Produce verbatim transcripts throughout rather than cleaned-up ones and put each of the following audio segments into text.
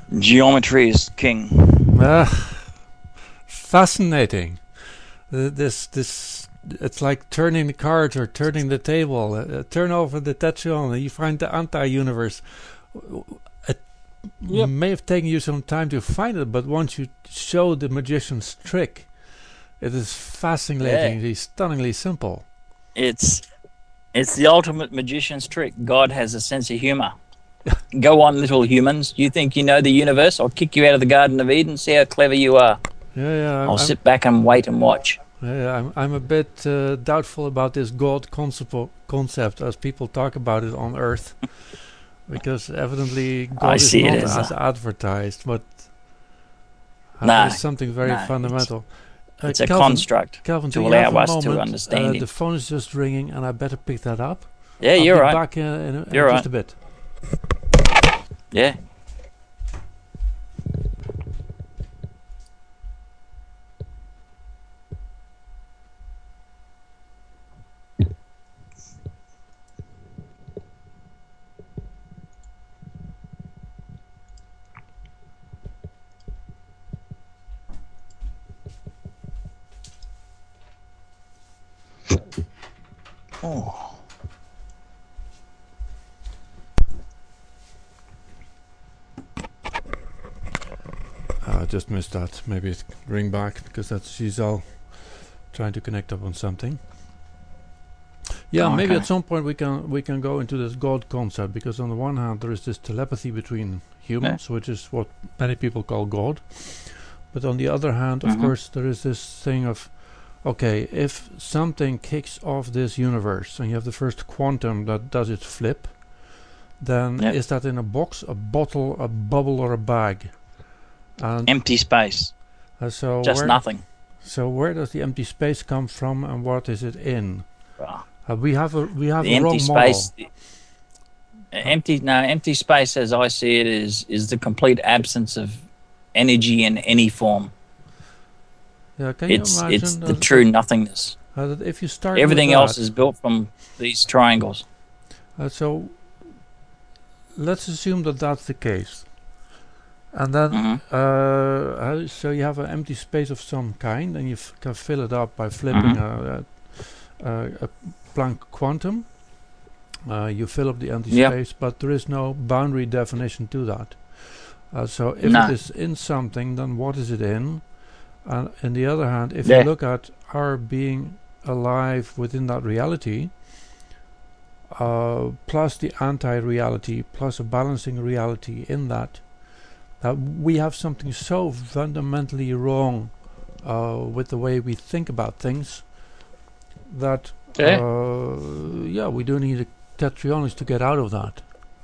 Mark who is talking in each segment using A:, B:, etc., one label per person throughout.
A: Geometry is king.
B: Uh, fascinating. Uh, this, this, it's like turning the cards or turning the table. Uh, turn over the Tetryon and you find the anti-universe. It yep. may have taken you some time to find it, but once you show the magician's trick, it is fascinatingly, yeah. stunningly simple.
A: It's it's the ultimate magician's trick. God has a sense of humor. Go on, little humans. You think you know the universe? I'll kick you out of the Garden of Eden. See how clever you are.
B: Yeah, yeah.
A: I'll
B: I'm,
A: sit back and wait and watch.
B: Yeah, I'm I'm a bit uh, doubtful about this God concept, concept as people talk about it on Earth, because evidently God
A: I
B: is
A: see
B: not
A: it as,
B: as advertised, but uh,
A: no,
B: it's something very
A: no,
B: fundamental.
A: It's, uh, it's
B: Kelvin,
A: a construct
B: Kelvin,
A: to allow us
B: moment?
A: to understand
B: uh,
A: it.
B: The phone is just ringing, and I better pick that up.
A: Yeah,
B: I'll
A: you're
B: be
A: right.
B: Back in, in, in
A: you're
B: just
A: right.
B: a bit.
A: Yeah. Oh.
B: I just missed that. Maybe it's ring back because that's she's all trying to connect up on something. Yeah,
A: okay.
B: maybe at some point we can we can go into this God concept, because on the one hand there is this telepathy between humans, yeah. which is what many people call God. But on the other hand, mm-hmm. of course, there is this thing of, okay, if something kicks off this universe and you have the first quantum that does its flip, then yep. is that in a box, a bottle, a bubble, or a bag?
A: And empty space.
B: Uh, so
A: just
B: where,
A: nothing.
B: So where does the empty space come from, and what is it in?
A: Oh.
B: Uh, we have a we have
A: the
B: a
A: empty
B: wrong
A: space.
B: model.
A: The, uh, empty no empty space, as I see it, is is the complete absence of energy in any form.
B: Yeah, can
A: it's
B: you imagine
A: it's the true
B: that,
A: nothingness.
B: Uh, that if you start
A: everything
B: with
A: else
B: that,
A: is built from these triangles.
B: Uh, so let's assume that that's the case. And then,
A: mm-hmm.
B: uh, so you have an empty space of some kind, and you f- can fill it up by flipping
A: mm-hmm.
B: a, a, a Planck quantum. Uh, you fill up the empty
A: yep.
B: space, but there is no boundary definition to that. Uh, so if
A: no.
B: it is in something, then what is it in? And on the other hand, if
A: yeah.
B: you look at our being alive within that reality, uh, plus the anti-reality, plus a balancing reality in that, Uh, we have something so fundamentally wrong uh, with the way we think about things that
A: yeah,
B: uh, yeah we do need a Tetryonis to get out of that.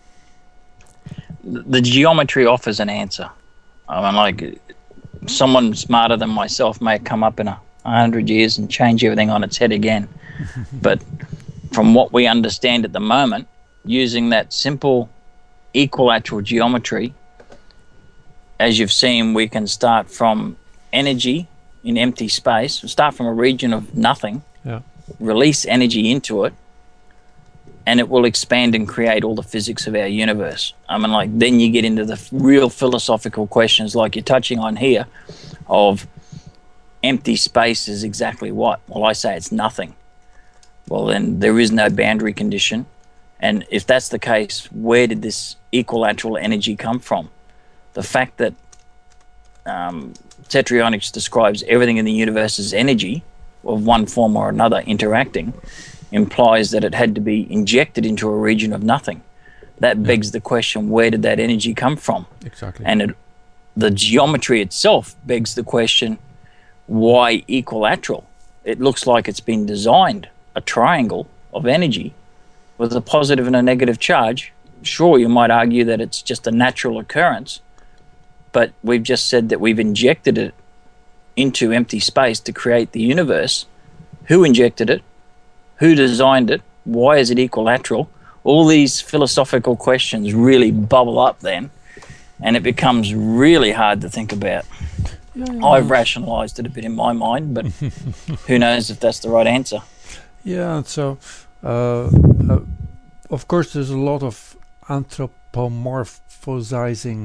A: The, the geometry offers an answer. I mean, like, someone smarter than myself may come up in a, a hundred years and change everything on its head again. But from what we understand at the moment, using that simple equilateral geometry, as you've seen, we can start from energy in empty space, start from a region of nothing,
B: yeah.
A: release energy into it, and it will expand and create all the physics of our universe. I mean, like, then you get into the f- real philosophical questions like you're touching on here of empty space is exactly what? Well, I say it's nothing. Well, then there is no boundary condition. And if that's the case, where did this equilateral energy come from? The fact that um, Tetrayonics describes everything in the universe as energy of one form or another interacting implies that it had to be injected into a region of nothing. That yeah. begs the question, where did that energy come from?
B: Exactly.
A: And it, the geometry itself begs the question, why equilateral? It looks like it's been designed, a triangle of energy with a positive and a negative charge. Sure, you might argue that it's just a natural occurrence, but we've just said that we've injected it into empty space to create the universe. Who injected it? Who designed it? Why is it equilateral? All these philosophical questions really bubble up then, and it becomes really hard to think about. Yeah, yeah. I've rationalized it a bit in my mind, but who knows if that's the right answer.
B: Yeah, so uh, uh, of course there's a lot of anthropomorphizing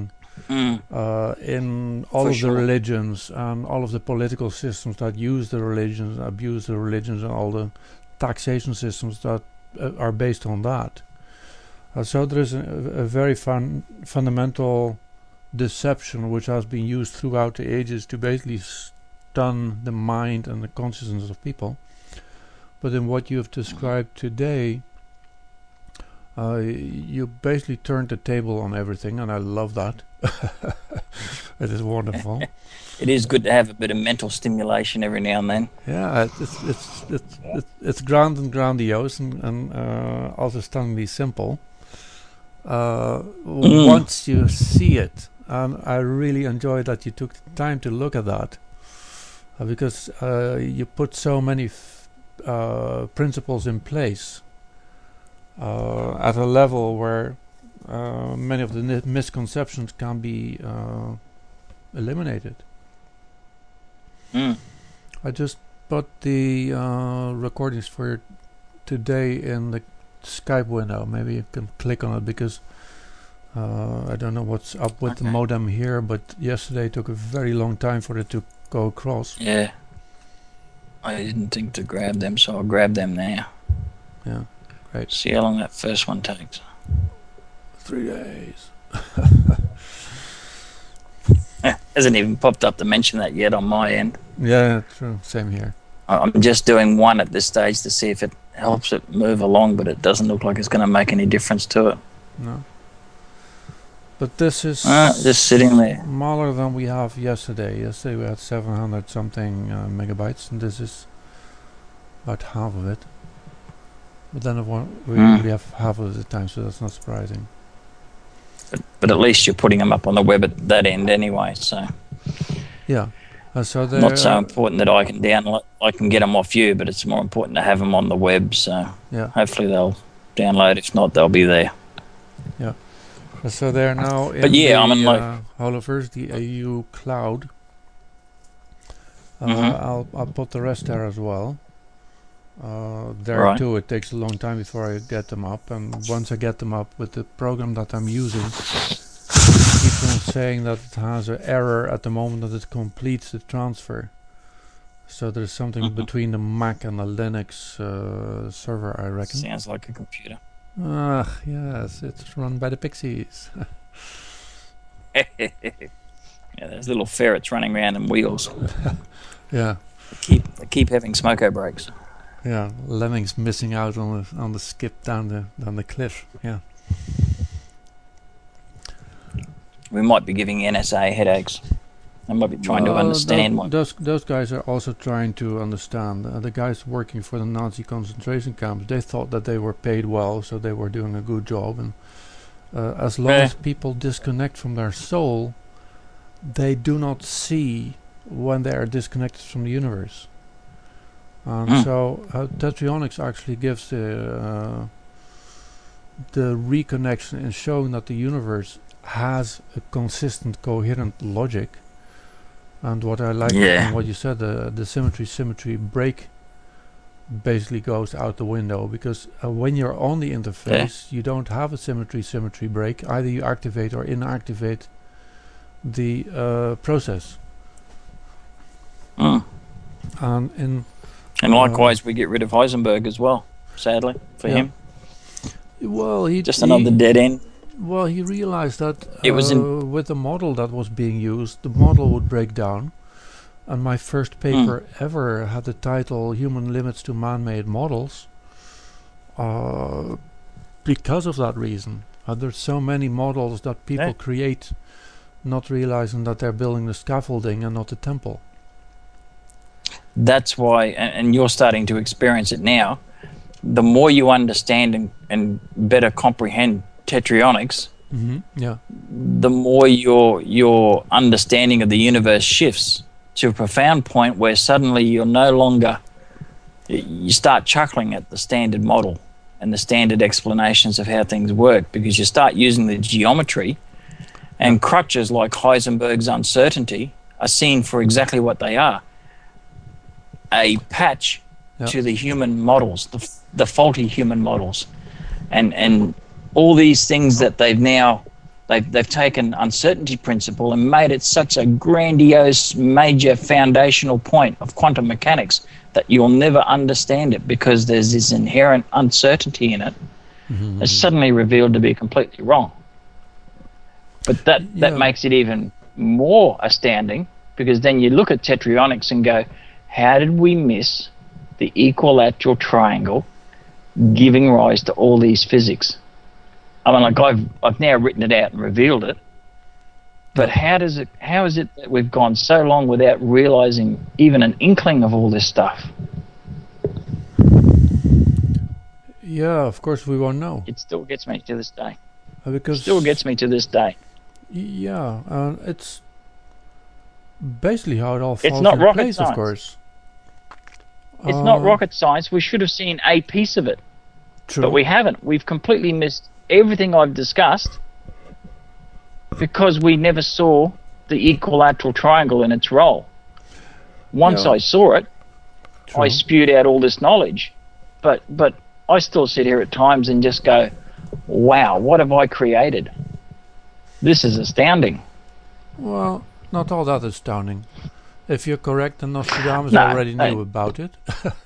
A: Mm.
B: Uh, in all
A: For
B: of
A: sure.
B: the religions and all of the political systems that use the religions, abuse the religions, and all the taxation systems that uh, are based on that. Uh, so there is a, a very fun, fundamental deception which has been used throughout the ages to basically stun the mind and the consciousness of people. But in what you have described today, uh, you basically turned the table on everything, and I love that. It is wonderful.
A: It is good to have a bit of mental stimulation every now and then.
B: Yeah, it's it's it's it's, it's, it's grand and grandiose, and, and uh, also stunningly simple. Uh,
A: Mm.
B: Once you see it, and I really enjoy that you took the time to look at that, uh, because uh, you put so many f- uh, principles in place uh, at a level where uh, many of the ni- misconceptions can be uh, eliminated.
A: Mm.
B: I just put the uh, recordings for today in the Skype window. Maybe you can click on it, because uh, I don't know what's up with the
A: Okay.
B: modem here, but yesterday it took a very long time for it to go across.
A: Yeah. I didn't think to grab them, so I'll grab them now.
B: Yeah, great.
A: See how long that first one takes.
B: Three days.
A: Hasn't even popped up to mention that yet on my end.
B: Yeah, true. Same here.
A: I- I'm just doing one at this stage to see if it helps it move along, but it doesn't look like it's going to make any difference to it.
B: No. But this is
A: Uh, just sitting there.
B: smaller than we have yesterday. Yesterday we had seven hundred something uh, megabytes, and this is about half of it. But then of one, we
A: Mm.
B: only have half of the time, so that's not surprising.
A: But, but at least you're putting them up on the web at that end anyway, so
B: Yeah. Uh, so they're
A: not so
B: uh,
A: important that I can download, I can get them off you, but it's more important to have them on the web, so
B: yeah.
A: hopefully they'll download. If not, they'll be there.
B: Uh, So they're now in
A: But yeah,
B: the
A: I mean, like-
B: uh, Holoverse, the A U cloud. Uh,
A: Mhm.
B: I'll I'll put the rest there as well. Uh, there
A: Right.
B: too, it takes a long time before I get them up, and once I get them up with the program that I'm using, it keeps on saying that it has an error at the moment that it completes the transfer. So there's something
A: Mhm.
B: between the Mac and the Linux uh, server, I reckon.
A: Sounds like a computer.
B: Ah, yes, it's run by the Pixies.
A: Yeah, there's little ferrets running around in wheels.
B: Yeah,
A: They keep they keep having smoko breaks.
B: yeah. Lemmings missing out on the on the skip down the down the cliff. Yeah.
A: We might be giving N S A headaches. They might be trying to
B: Well,
A: understand
B: tho-
A: one.
B: Those those guys are also trying to understand. Uh, the guys working for the Nazi concentration camps, they thought that they were paid well, so they were doing a good job. And uh, as long
A: Eh.
B: as people disconnect from their soul, they do not see when they are disconnected from the universe. And
A: Mm.
B: so uh, Tetrionics actually gives the uh, the reconnection in showing that the universe has a consistent, coherent logic. And what I like
A: Yeah.
B: and what you said, the the symmetry symmetry break basically goes out the window, because uh, when you're on the interface, you don't have a symmetry symmetry break. Either you activate or inactivate the uh, process.
A: Mm.
B: And in
A: And likewise, we get rid of Heisenberg as well, sadly, for
B: Yeah.
A: him.
B: well, he
A: Just
B: he-
A: another dead end.
B: Well, he realized that
A: It was in-
B: uh, with the model that was being used, the model would break down. And my first paper ever had the title "Human Limits to Man-Made Models," uh, because of that reason. Uh, there's so many models that people
A: Yeah.
B: create, not realizing that they're building the scaffolding and not the temple.
A: That's why, and, and you're starting to experience it now. The more you understand and, and better comprehend tetrionics,
B: Mm-hmm. Yeah,
A: the more your your understanding of the universe shifts to a profound point where suddenly you're no longer, y- you start chuckling at the standard model and the standard explanations of how things work, because you start using the geometry, and crutches like Heisenberg's uncertainty are seen for exactly what they are: a patch
B: Yeah.
A: to the human models, the, f- the faulty human models, and and all these things that they've now They've, they've taken uncertainty principle and made it such a grandiose, major foundational point of quantum mechanics that you'll never understand it because there's this inherent uncertainty in it. Mm-hmm. It's suddenly revealed to be completely wrong. But that, that yeah. makes it even more astounding, because then you look at tetraionics and go, how did we miss the equilateral triangle giving rise to all these physics? I mean, like I've I've now written it out and revealed it, but how does it? How is it that we've gone so long without realizing even an inkling of all this stuff?
B: Yeah, of course we won't know.
A: It still gets me to this day.
B: Uh, because
A: it still gets me to this day.
B: Yeah, uh, it's basically how it all falls
A: it's not
B: in
A: rocket
B: place,
A: science.
B: Of course.
A: It's
B: uh,
A: not rocket science. We should have seen a piece of it,
B: true.
A: But we haven't. We've completely missed everything I've discussed because we never saw the equilateral triangle in its role. Once
B: yeah.
A: I saw it,
B: True.
A: I spewed out all this knowledge, but but I still sit here at times and just go, wow, what have I created? This is astounding.
B: Well, not all that astounding. If you're correct, then Nostradamus
A: no,
B: already
A: no.
B: knew about it.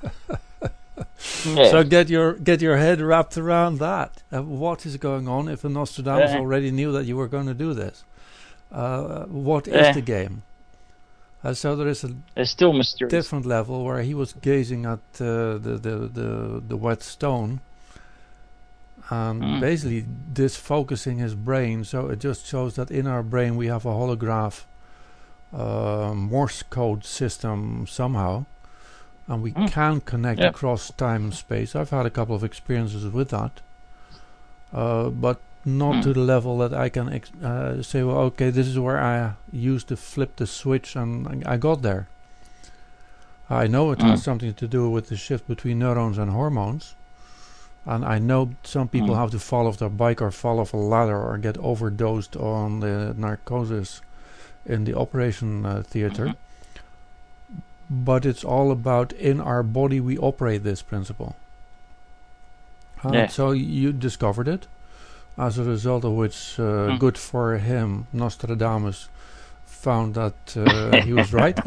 A: Yeah.
B: So get your get your head wrapped around that. Uh, what is going on if a Nostradamus
A: yeah.
B: already knew that you were going to do this? Uh, what is
A: yeah.
B: the game? Uh, so there is a
A: it's still mysterious.
B: different level where he was gazing at uh, the, the the the wet stone and
A: mm.
B: basically disfocusing his brain. So it just shows that in our brain we have a holograph uh, Morse code system somehow. And we mm. can connect
A: yep.
B: across time and space. I've had a couple of experiences with that. Uh, but not mm. to the level that I can ex uh, say, well, okay, this is where I used to flip the switch and I got there. I know it mm. has something to do with the shift between neurons and hormones. And I know some people mm. have to fall off their bike or fall off a ladder or get overdosed on the narcosis in the operation uh, theater. Mm-hmm. But it's all about in our body we operate this principle. Uh,
A: yeah.
B: So you discovered it, as a result of which, uh, mm. good for him, Nostradamus found that uh, he was right.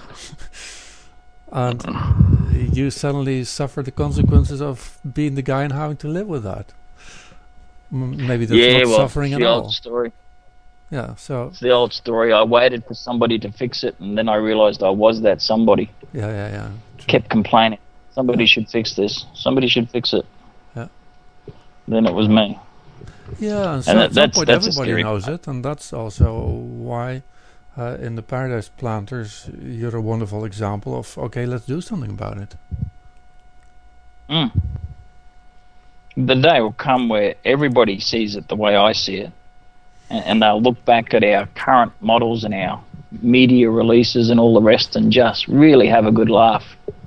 B: And you suddenly suffer the consequences of being the guy and having to live with that. M maybe that's
A: yeah,
B: not
A: well,
B: suffering
A: it's
B: at
A: the
B: all.
A: old story.
B: Yeah, so
A: it's the old story. I waited for somebody to fix it, and then I realized I was that somebody.
B: Yeah, yeah, yeah. True.
A: Kept complaining. Somebody
B: yeah.
A: should fix this. Somebody should fix it.
B: Yeah.
A: Then it was me.
B: Yeah, and, so
A: and
B: at
A: that,
B: some
A: that's,
B: point
A: that's
B: everybody knows it, and that's also why uh, in the Paradise Planters you're a wonderful example of, okay, let's do something about it.
A: Mm. The day will come where everybody sees it the way I see it. And they'll look back at our current models and our media releases and all the rest and just really have a good laugh.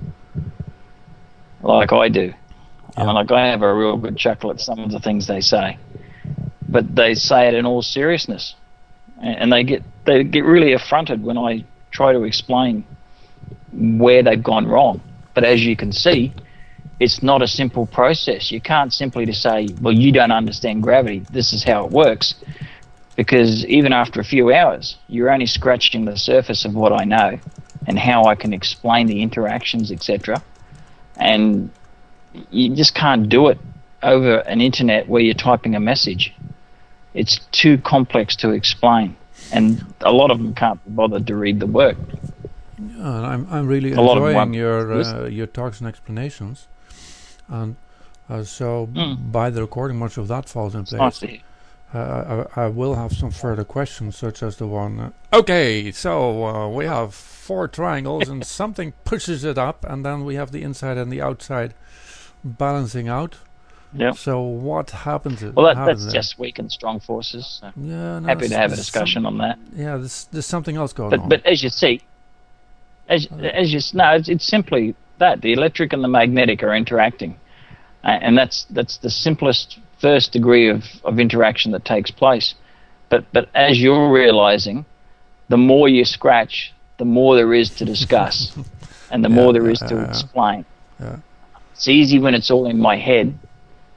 A: Like I do. Yeah. I mean, like I have a real good chuckle at some of the things they say. But they say it in all seriousness. And they get they get really affronted when I try to explain where they've gone wrong. But as you can see, it's not a simple process. You can't simply just say, well, you don't understand gravity. This is how it works. Because even after a few hours, you're only scratching the surface of what I know and how I can explain the interactions, et cetera. And you just can't do it over an internet where you're typing a message. It's too complex to explain, and a lot of them can't be bothered to read the work.
B: Yeah, and I'm I'm really a enjoying your uh, your talks and explanations, and uh, so mm. by the recording, much of that falls in place. Nice. Uh, I, I will have some further questions, such as the one, uh, okay, so uh, we have four triangles and something pushes it up, and then we have the inside and the outside balancing out.
A: Yeah.
B: So what happens?
A: Well, that,
B: happens
A: that's
B: there?
A: just weak and strong forces. So
B: yeah, no,
A: happy to have a discussion on that.
B: Yeah, there's, there's something else going
A: but,
B: on.
A: But as you see, as, uh, as you no, it's, it's simply that. The electric and the magnetic are interacting. Uh, and that's that's the simplest first degree of, of interaction that takes place. But but as you're realizing, the more you scratch, the more there is to discuss, and the
B: yeah,
A: more there
B: yeah,
A: is to
B: yeah,
A: explain.
B: Yeah.
A: It's easy when it's all in my head,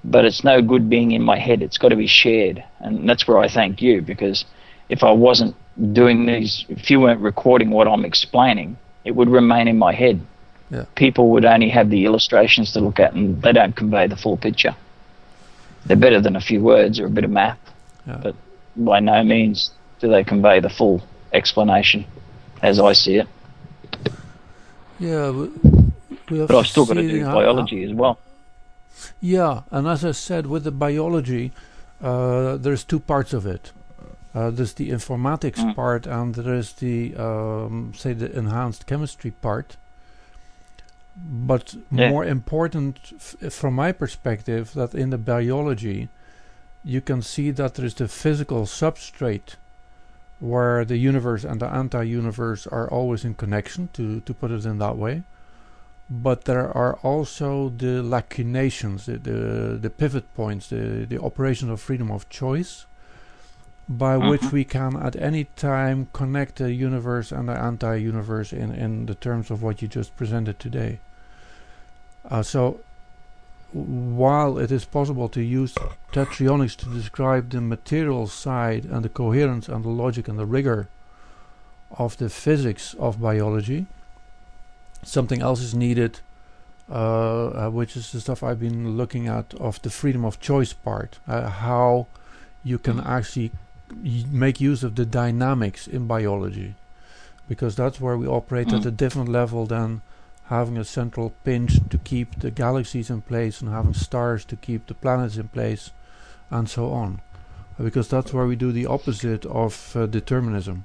A: but it's no good being in my head. It's got to be shared. And that's where I thank you, because if I wasn't doing these, if you weren't recording what I'm explaining, it would remain in my head.
B: Yeah.
A: People would only have the illustrations to look at, and they don't convey the full picture. They're better than a few words or a bit of math,
B: Yeah.
A: but by no means do they convey the full explanation as I see it.
B: Yeah, we, we have
A: But I've still got to
B: see
A: do
B: how-
A: biology as well.
B: Yeah, and as I said, with the biology, uh, there's two parts of it. Uh, there's the informatics
A: Mm.
B: part, and there is the, um, say, the enhanced chemistry part. But
A: Yeah.
B: more important, f- from my perspective, that in the biology, you can see that there is the physical substrate where the universe and the anti-universe are always in connection, to, to put it in that way. But there are also the lacunations, the, the, the pivot points, the, the operation of freedom of choice, by
A: Mhm.
B: which we can at any time connect the universe and the anti-universe in, in the terms of what you just presented today. Uh, so, while it is possible to use tetraionics to describe the material side and the coherence and the logic and the rigor of the physics of biology, something else is needed, uh, uh, which is the stuff I've been looking at of the freedom of choice part, uh, how you can actually y- make use of the dynamics in biology, because that's where we operate at
A: Mm.
B: a different level than having a central pinch to keep the galaxies in place and having stars to keep the planets in place and so on, because that's where we do the opposite of uh, determinism.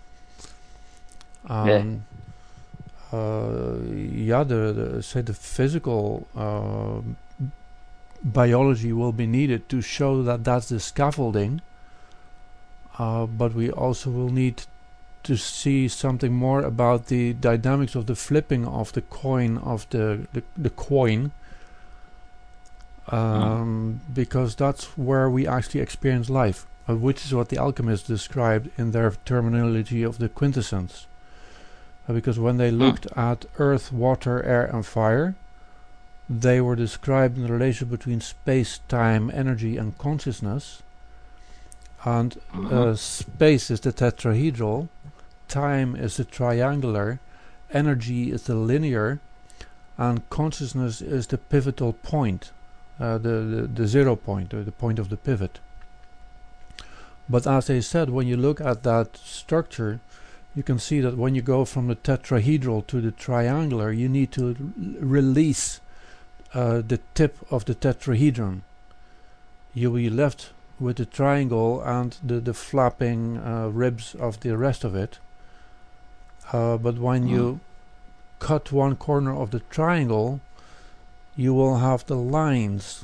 B: Um,
A: Yeah.
B: uh, yeah, the, the say the physical uh, biology will be needed to show that that's the scaffolding, uh, but we also will need to see something more about the dynamics of the flipping of the coin of the the, the coin, um, because that's where we actually experience life, uh, which is what the alchemists described in their terminology of the quintessence. Uh, because when they looked at earth, water, air, and fire, they were describing the relation between space, time, energy, and consciousness. And
A: Mhm.
B: uh, space is the tetrahedral, time is the triangular, energy is the linear, and consciousness is the pivotal point, uh, the, the, the zero point, or the point of the pivot. But as they said, when you look at that structure, you can see that when you go from the tetrahedral to the triangular, you need to r- release uh, the tip of the tetrahedron. You'll be left with the triangle and the, the flapping uh, ribs of the rest of it. Uh, but when
A: Mm.
B: you cut one corner of the triangle, you will have the lines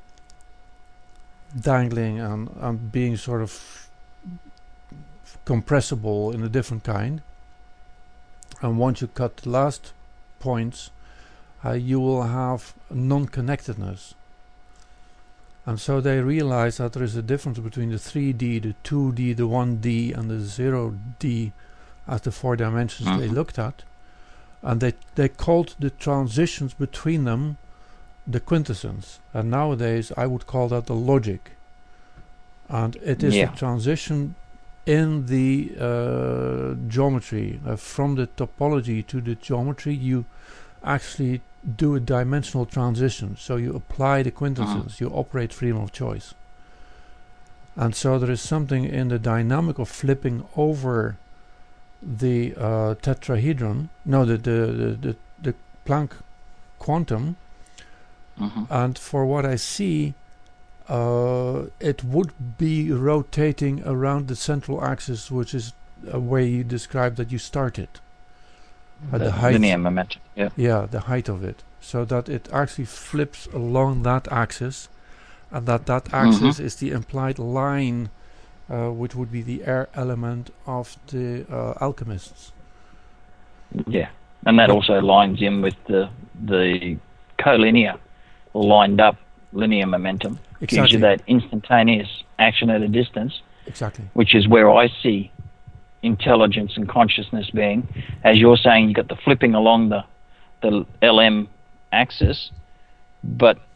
B: dangling and, and being sort of compressible in a different kind. And once you cut the last points, uh, you will have non-connectedness. And so they realize that there is a difference between the three D, the two D, the one D, and the zero D as the four dimensions they
A: Mhm.
B: looked at. And they, they called the transitions between them the quintessence. And nowadays I would call that the logic. And it is
A: Yeah.
B: the transition in the uh, geometry. Uh, from the topology to the geometry, you actually do a dimensional transition. So you apply the quintessence, you operate freedom of choice. And so there is something in the dynamic of flipping over the uh, tetrahedron, no, the, the, the, the, the Planck quantum.
A: Mhm.
B: And for what I see, uh, it would be rotating around the central axis, which is a way you described that you started. At the
A: The
B: height,
A: linear momentum. Yeah.
B: yeah, the height of it, so that it actually flips along that axis, and that that axis is the implied line, uh, which would be the air element of the uh, alchemists.
A: Yeah. And that
B: But-
A: also lines in with the the collinear, lined up linear momentum. Gives
B: Exactly.
A: you that instantaneous action at a distance,
B: Exactly.
A: which is where I see intelligence and consciousness being. As you're saying, you got the flipping along the the L M axis, but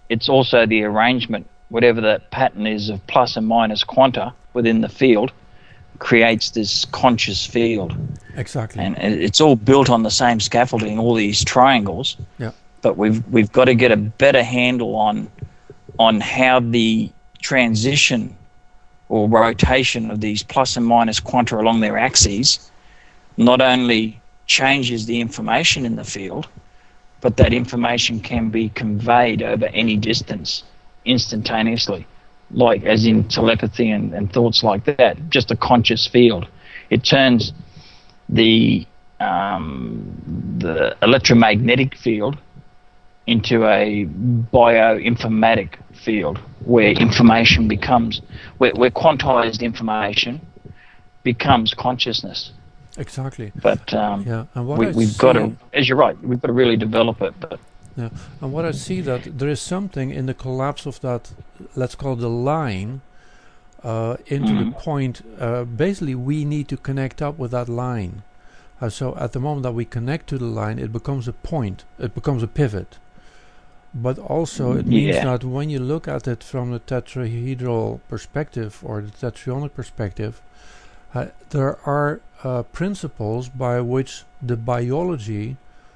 A: it's also the arrangement, whatever that pattern is of plus and minus quanta within the field, creates this conscious field.
B: Exactly.
A: And it's all built on the same scaffolding, all these triangles.
B: Yeah.
A: But we've we've got to get a better handle on on how the transition or rotation of these plus and minus quanta along their axes not only changes the information in the field, but that information can be conveyed over any distance instantaneously, like as in telepathy and, and thoughts like that, just a conscious field. It turns the um, the electromagnetic field into a bioinformatic field where information becomes, where, where quantized information becomes consciousness.
B: Exactly.
A: But um,
B: yeah, and what
A: we,
B: I
A: we've
B: see,
A: got to, as you're right, we've got to really develop it. But
B: yeah, and what I see that there is something in the collapse of that, let's call it the line, uh, into
A: mm-hmm.
B: the point. Uh, basically, we need to connect up with that line. Uh, so at the moment that we connect to the line, it becomes a point. It becomes a pivot. But also, it means
A: yeah.
B: that when you look at it from the tetrahedral perspective or the tetraionic perspective, uh, there are uh, principles by which the biology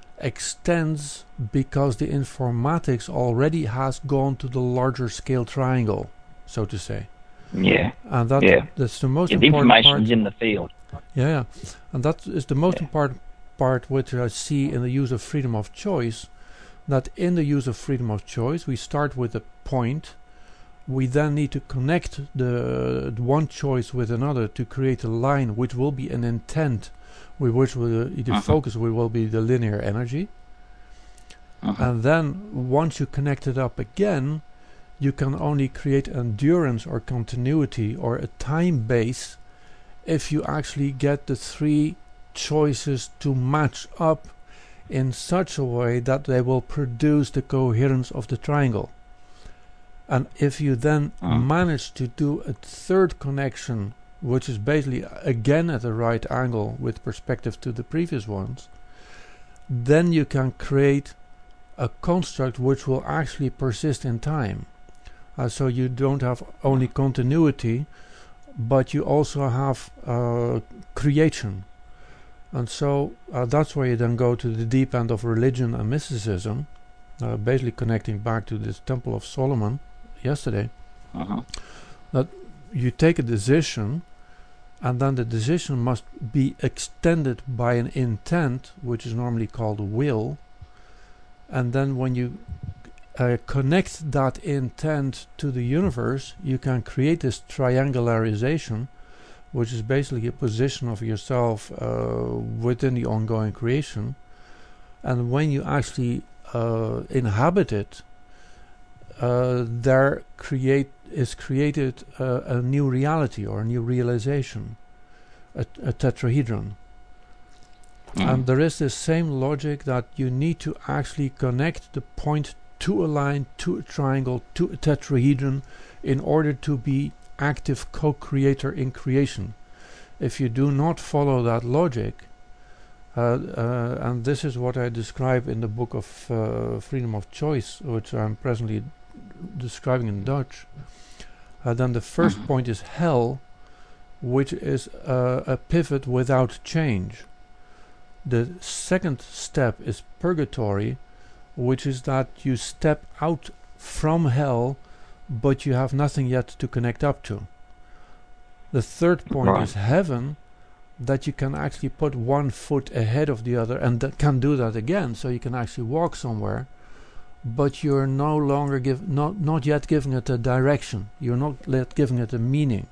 B: extends because the informatics already has gone to the larger scale triangle, so to say.
A: Yeah.
B: And that,
A: yeah.
B: that's the most
A: yeah, the
B: important part.
A: information's in the field.
B: Yeah, yeah. And that is the most
A: yeah.
B: important part which I see in the use of freedom of choice, that in the use of freedom of choice, we start with a point. We then need to connect the, the one choice with another to create a line which will be an intent, with which will, the
A: uh-huh.
B: focus will, will be the linear energy.
A: Uh-huh.
B: And then once you connect it up again, you can only create endurance or continuity or a time base if you actually get the three choices to match up in such a way that they will produce the coherence of the triangle. And if you then
A: uh-huh.
B: manage to do a third connection, which is basically again at a right angle with perspective to the previous ones, then you can create a construct which will actually persist in time. Uh, so you don't have only continuity, but you also have uh, creation. And so uh, that's where you then go to the deep end of religion and mysticism, uh, basically connecting back to this Temple of Solomon yesterday,
A: uh-huh.
B: that you take a decision, and then the decision must be extended by an intent, which is normally called will, and then when you uh, connect that intent to the universe, you can create this triangularization, which is basically a position of yourself uh, within the ongoing creation. And when you actually uh, inhabit it, uh, there create is created uh, a new reality or a new realization, a, a tetrahedron. Mm. And there is this same logic that you need to actually connect the point to a line, to a triangle, to a tetrahedron in order to be active co-creator in creation. If you do not follow that logic, uh, uh, and this is what I describe in the book of uh, Freedom of Choice, which I'm presently describing in Dutch, uh, then the first mm-hmm. point is hell, which is uh, a pivot without change. The second step is purgatory, which is that you step out from hell, but you have nothing yet to connect up to. The third point right. is heaven, that you can actually put one foot ahead of the other and that can do that again, so you can actually walk somewhere, but you're no longer give not not yet giving it a direction. You're not yet giving it a meaning.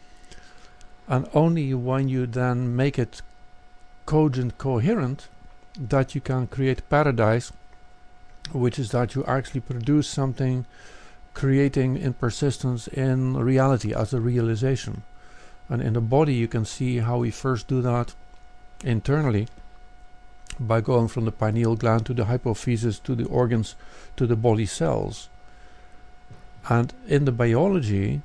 B: And only when you then make it cogent, coherent, that you can create paradise, which is that you actually produce something creating in persistence in reality as a realization. And in the body you can see how we first do that internally by going from the pineal gland to the hypophysis to the organs to the body cells. And in the biology,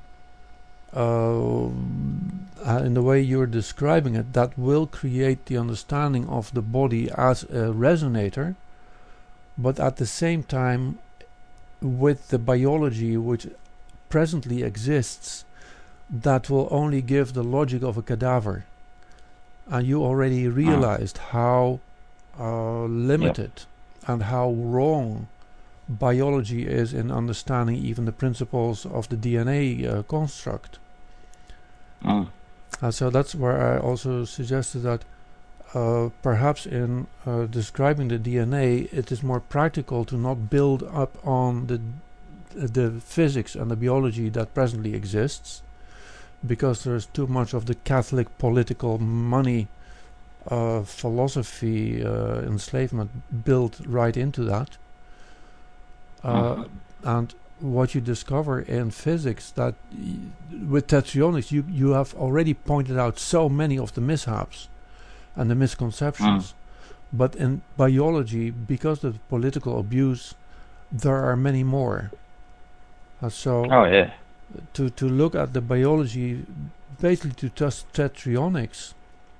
B: uh, in the way you're describing it, that will create the understanding of the body as a resonator, but at the same time with the biology which presently exists, that will only give the logic of a cadaver. And you already realized mm. how uh, limited yep. and how wrong biology is in understanding even the principles of the D N A uh, construct. Mm. And so that's where I also suggested that uh, perhaps in uh, describing the D N A, it is more practical to not build up on the the physics and the biology that presently exists, because there's too much of the Catholic political money uh, philosophy uh, enslavement built right into that. Uh, mm-hmm. And what you discover in physics, that y- with tetronics you, you have already pointed out so many of the mishaps and the misconceptions. Mm. But in biology, because of political abuse, there are many more. Uh, so
A: oh, yeah.
B: to, to look at the biology, basically to test tetronics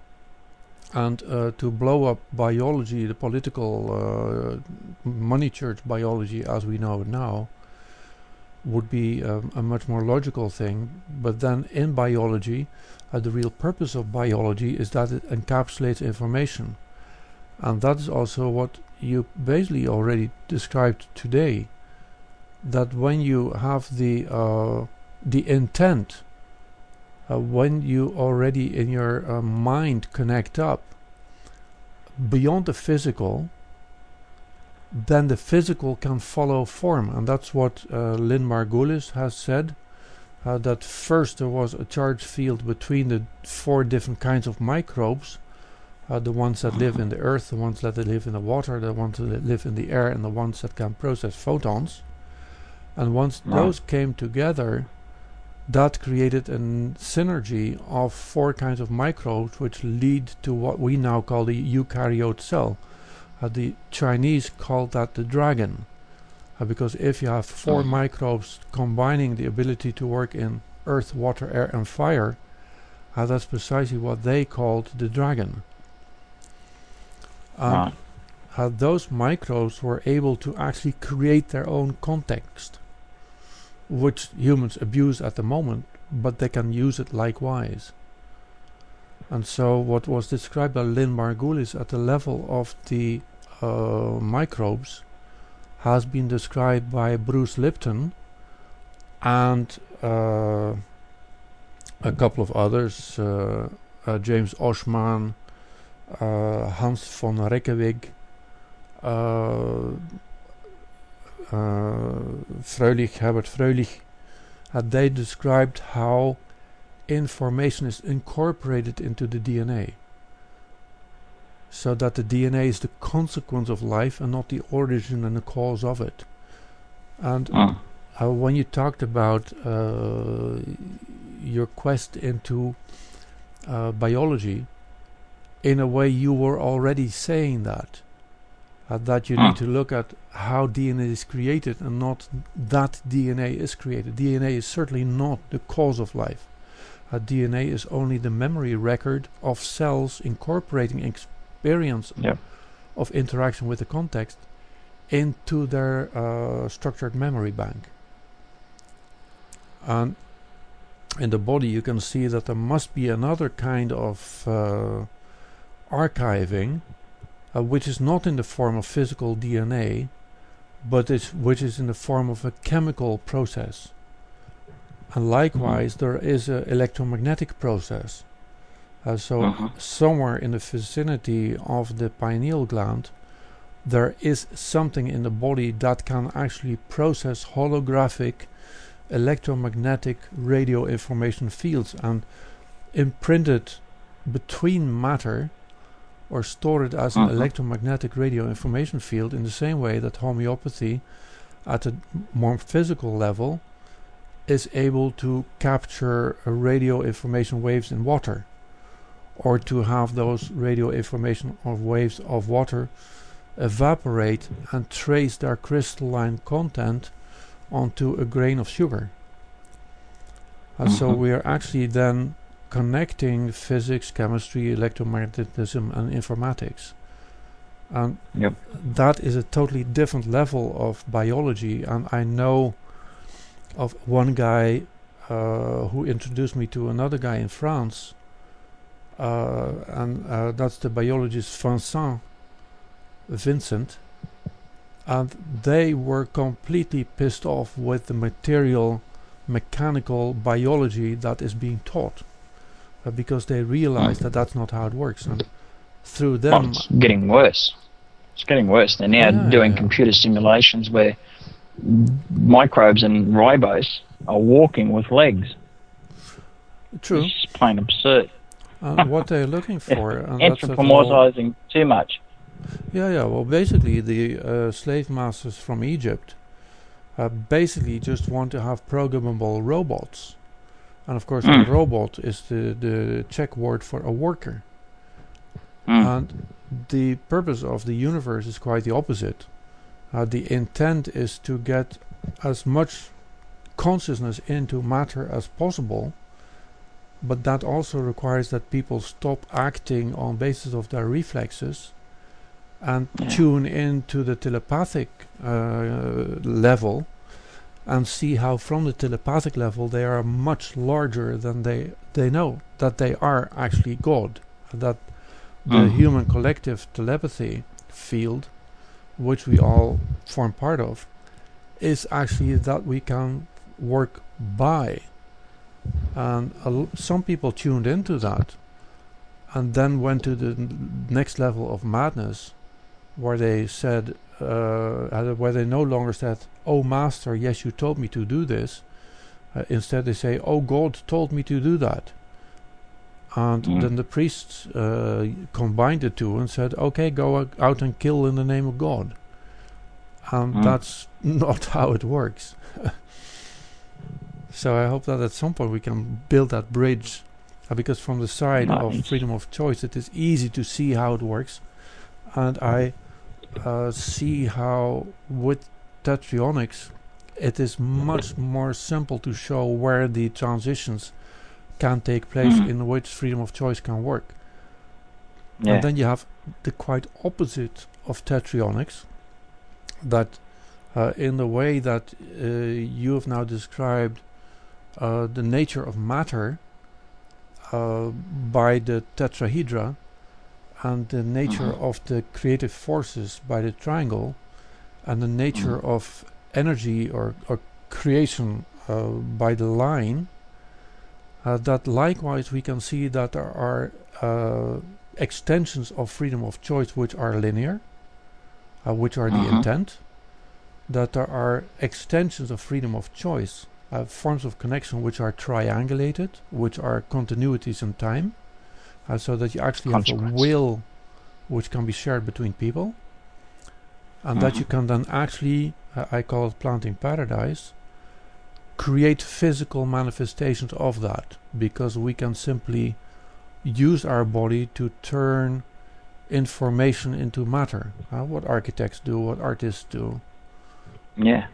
B: and uh, to blow up biology, the political uh, money church biology as we know it now, would be um, a much more logical thing. But then in biology, uh, the real purpose of biology is that it encapsulates information. And that is also what you basically already described today, that when you have the uh, the intent, uh, when you already in your uh, mind connect up beyond the physical, then the physical can follow form. And that's what uh, Lynn Margulis has said, uh, that first there was a charge field between the four different kinds of microbes, uh, the ones that live in the earth, the ones that live in the water, the ones that live in the air, and the ones that can process photons. And once wow. those came together, that created a synergy of four kinds of microbes, which lead to what we now call the eukaryote cell. Uh, the Chinese call that the dragon, uh, because if you have four oh. microbes combining the ability to work in earth, water, air, and fire, uh, that's precisely what they called the dragon. Um, wow. uh, those microbes were able to actually create their own context, which humans abuse at the moment, but they can use it likewise. And so what was described by Lynn Margulis at the level of the uh, microbes has been described by Bruce Lipton and uh, a couple of others, uh, uh, James Oshman, uh, Hans von Reykjavik, uh, Uh, Fröhlich, Herbert Fröhlich, uh, they described how information is incorporated into the D N A, so that the D N A is the consequence of life and not the origin and the cause of it. And mm. uh, when you talked about uh, your quest into uh, biology, in a way you were already saying that. Uh, that you mm. need to look at how D N A is created and not that D N A is created. D N A is certainly not the cause of life. Uh, D N A is only the memory record of cells incorporating experience
A: yep.
B: of interaction with the context into their uh, structured memory bank. And in the body you can see that there must be another kind of uh, archiving, Uh, which is not in the form of physical D N A, but is, which is in the form of a chemical process. And likewise, mm-hmm. there is an electromagnetic process. Uh, so uh-huh. somewhere in the vicinity of the pineal gland, there is something in the body that can actually process holographic electromagnetic radio information fields and imprint it between matter, or store it as uh-huh. an electromagnetic radio information field, in the same way that homeopathy at a more physical level is able to capture uh, radio information waves in water, or to have those radio information of waves of water evaporate and trace their crystalline content onto a grain of sugar. And uh-huh. so we are actually then connecting physics, chemistry, electromagnetism, and informatics. And
A: yep.
B: that is a totally different level of biology. And I know of one guy uh, who introduced me to another guy in France, uh, and uh, that's the biologist Vincent Vincent, and they were completely pissed off with the material mechanical biology that is being taught, uh, because they realized mm. that that's not how it works. And through them,
A: well, it's getting worse. It's getting worse. They're now
B: yeah,
A: doing
B: yeah.
A: computer simulations where microbes and ribose are walking with legs.
B: True.
A: It's plain absurd.
B: Uh, what they're looking for, and
A: anthropomorphizing too much.
B: Yeah, yeah. Well, basically, the uh, slave masters from Egypt uh, basically just want to have programmable robots, and of course, mm. a robot is the the Czech word for a worker. Mm. And the purpose of the universe is quite the opposite. Uh, the intent is to get as much consciousness into matter as possible, but that also requires that people stop acting on basis of their reflexes and yeah. tune into the telepathic uh, level and see how from the telepathic level they are much larger than they they know, that they are actually God, that the mm. human collective telepathy field, which we all form part of, is actually that we can work by. And uh, some people tuned into that and then went to the n- next level of madness, where they said, uh, where they no longer said, "Oh Master, yes, you told me to do this." Uh, instead they say, "Oh, God told me to do that." And mm. then the priests uh, combined the two and said, "Okay, go out and kill in the name of God." And mm. that's not how it works. So I hope that at some point we can build that bridge, uh, because from the side nice. of freedom of choice, it is easy to see how it works. And I uh, see how with tetrionics, it is much more simple to show where the transitions can take place mm. in which freedom of choice can work. Yeah. And then you have the quite opposite of tetrionics, that uh, in the way that uh, you have now described uh, the nature of matter uh, by the tetrahedra, and the nature uh-huh. of the creative forces by the triangle, and the nature uh-huh. of energy or, or creation uh, by the line, uh, that likewise we can see that there are uh, extensions of freedom of choice which are linear, uh, which are uh-huh. the intent, that there are extensions of freedom of choice, uh, forms of connection which are triangulated, which are continuities in time, uh, so that you actually have a will which can be shared between people, and uh-huh. that you can then actually, uh, I call it planting paradise, create physical manifestations of that, because we can simply use our body to turn information into matter. Uh, what architects do, what artists do.
A: Yeah.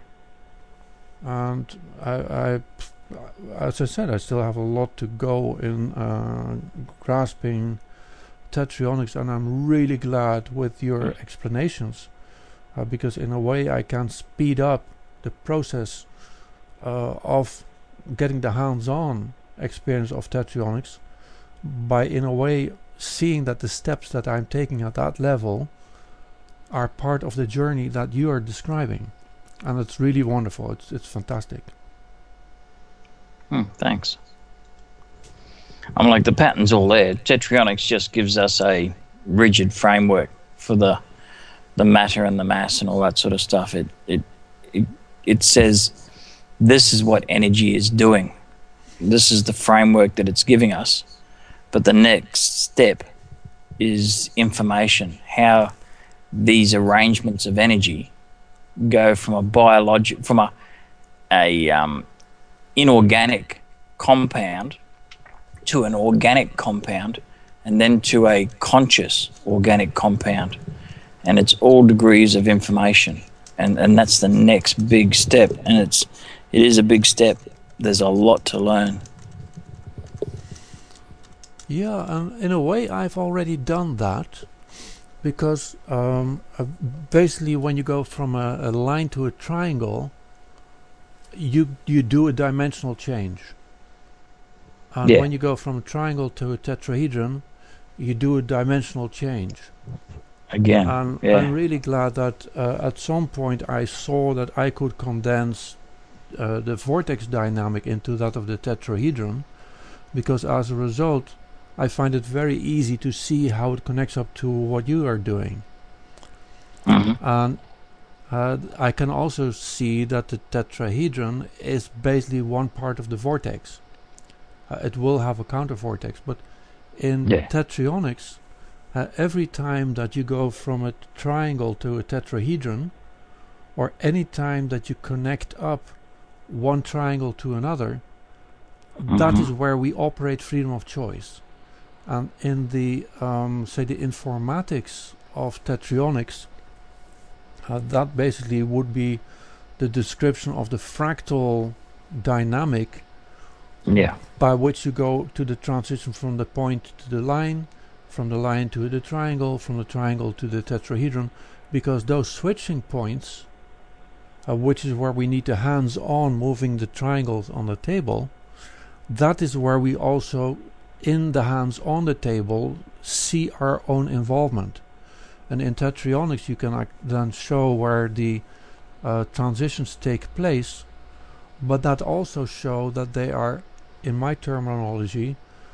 B: And I, I, as I said, I still have a lot to go in uh, grasping tetrionics, and I'm really glad with your explanations, uh, because in a way I can speed up the process uh, of getting the hands-on experience of tetrionics by, in a way, seeing that the steps that I'm taking at that level are part of the journey that you are describing. And it's really wonderful. It's it's fantastic.
A: Hmm, thanks. I'm like, the pattern's all there. Tetrionics just gives us a rigid framework for the the matter and the mass and all that sort of stuff. It it it, it says this is what energy is doing. This is the framework that it's giving us. But the next step is information. How these arrangements of energy go from a biologic, from a a um, inorganic compound to an organic compound, and then to a conscious organic compound, and it's all degrees of information, and and that's the next big step, and it's it is a big step. There's a lot to learn.
B: Yeah, and in a way, I've already done that. because um, uh, basically when you go from a, a line to a triangle, you you do a dimensional change. And
A: Yeah.
B: when you go from a triangle to a tetrahedron, you do a dimensional change.
A: Again.
B: And
A: Yeah.
B: I'm really glad that uh, at some point I saw that I could condense uh, the vortex dynamic into that of the tetrahedron, because as a result I find it very easy to see how it connects up to what you are doing.
A: Mm-hmm.
B: And uh, I can also see that the tetrahedron is basically one part of the vortex. Uh, it will have a counter vortex, but in
A: Yeah.
B: tetraionics, uh, every time that you go from a triangle to a tetrahedron, or any time that you connect up one triangle to another,
A: Mm-hmm.
B: that is where we operate freedom of choice. And in the, um, say, the informatics of tetraionics, uh, that basically would be the description of the fractal dynamic,
A: Yeah.
B: by which you go to the transition from the point to the line, from the line to the triangle, from the triangle to the tetrahedron, because those switching points, uh, which is where we need the hands-on moving the triangles on the table, that is where we also, in the hands on the table, see our own involvement. And in tetraionics you can ac- then show where the uh, transitions take place, but that also show that they are, in my terminology,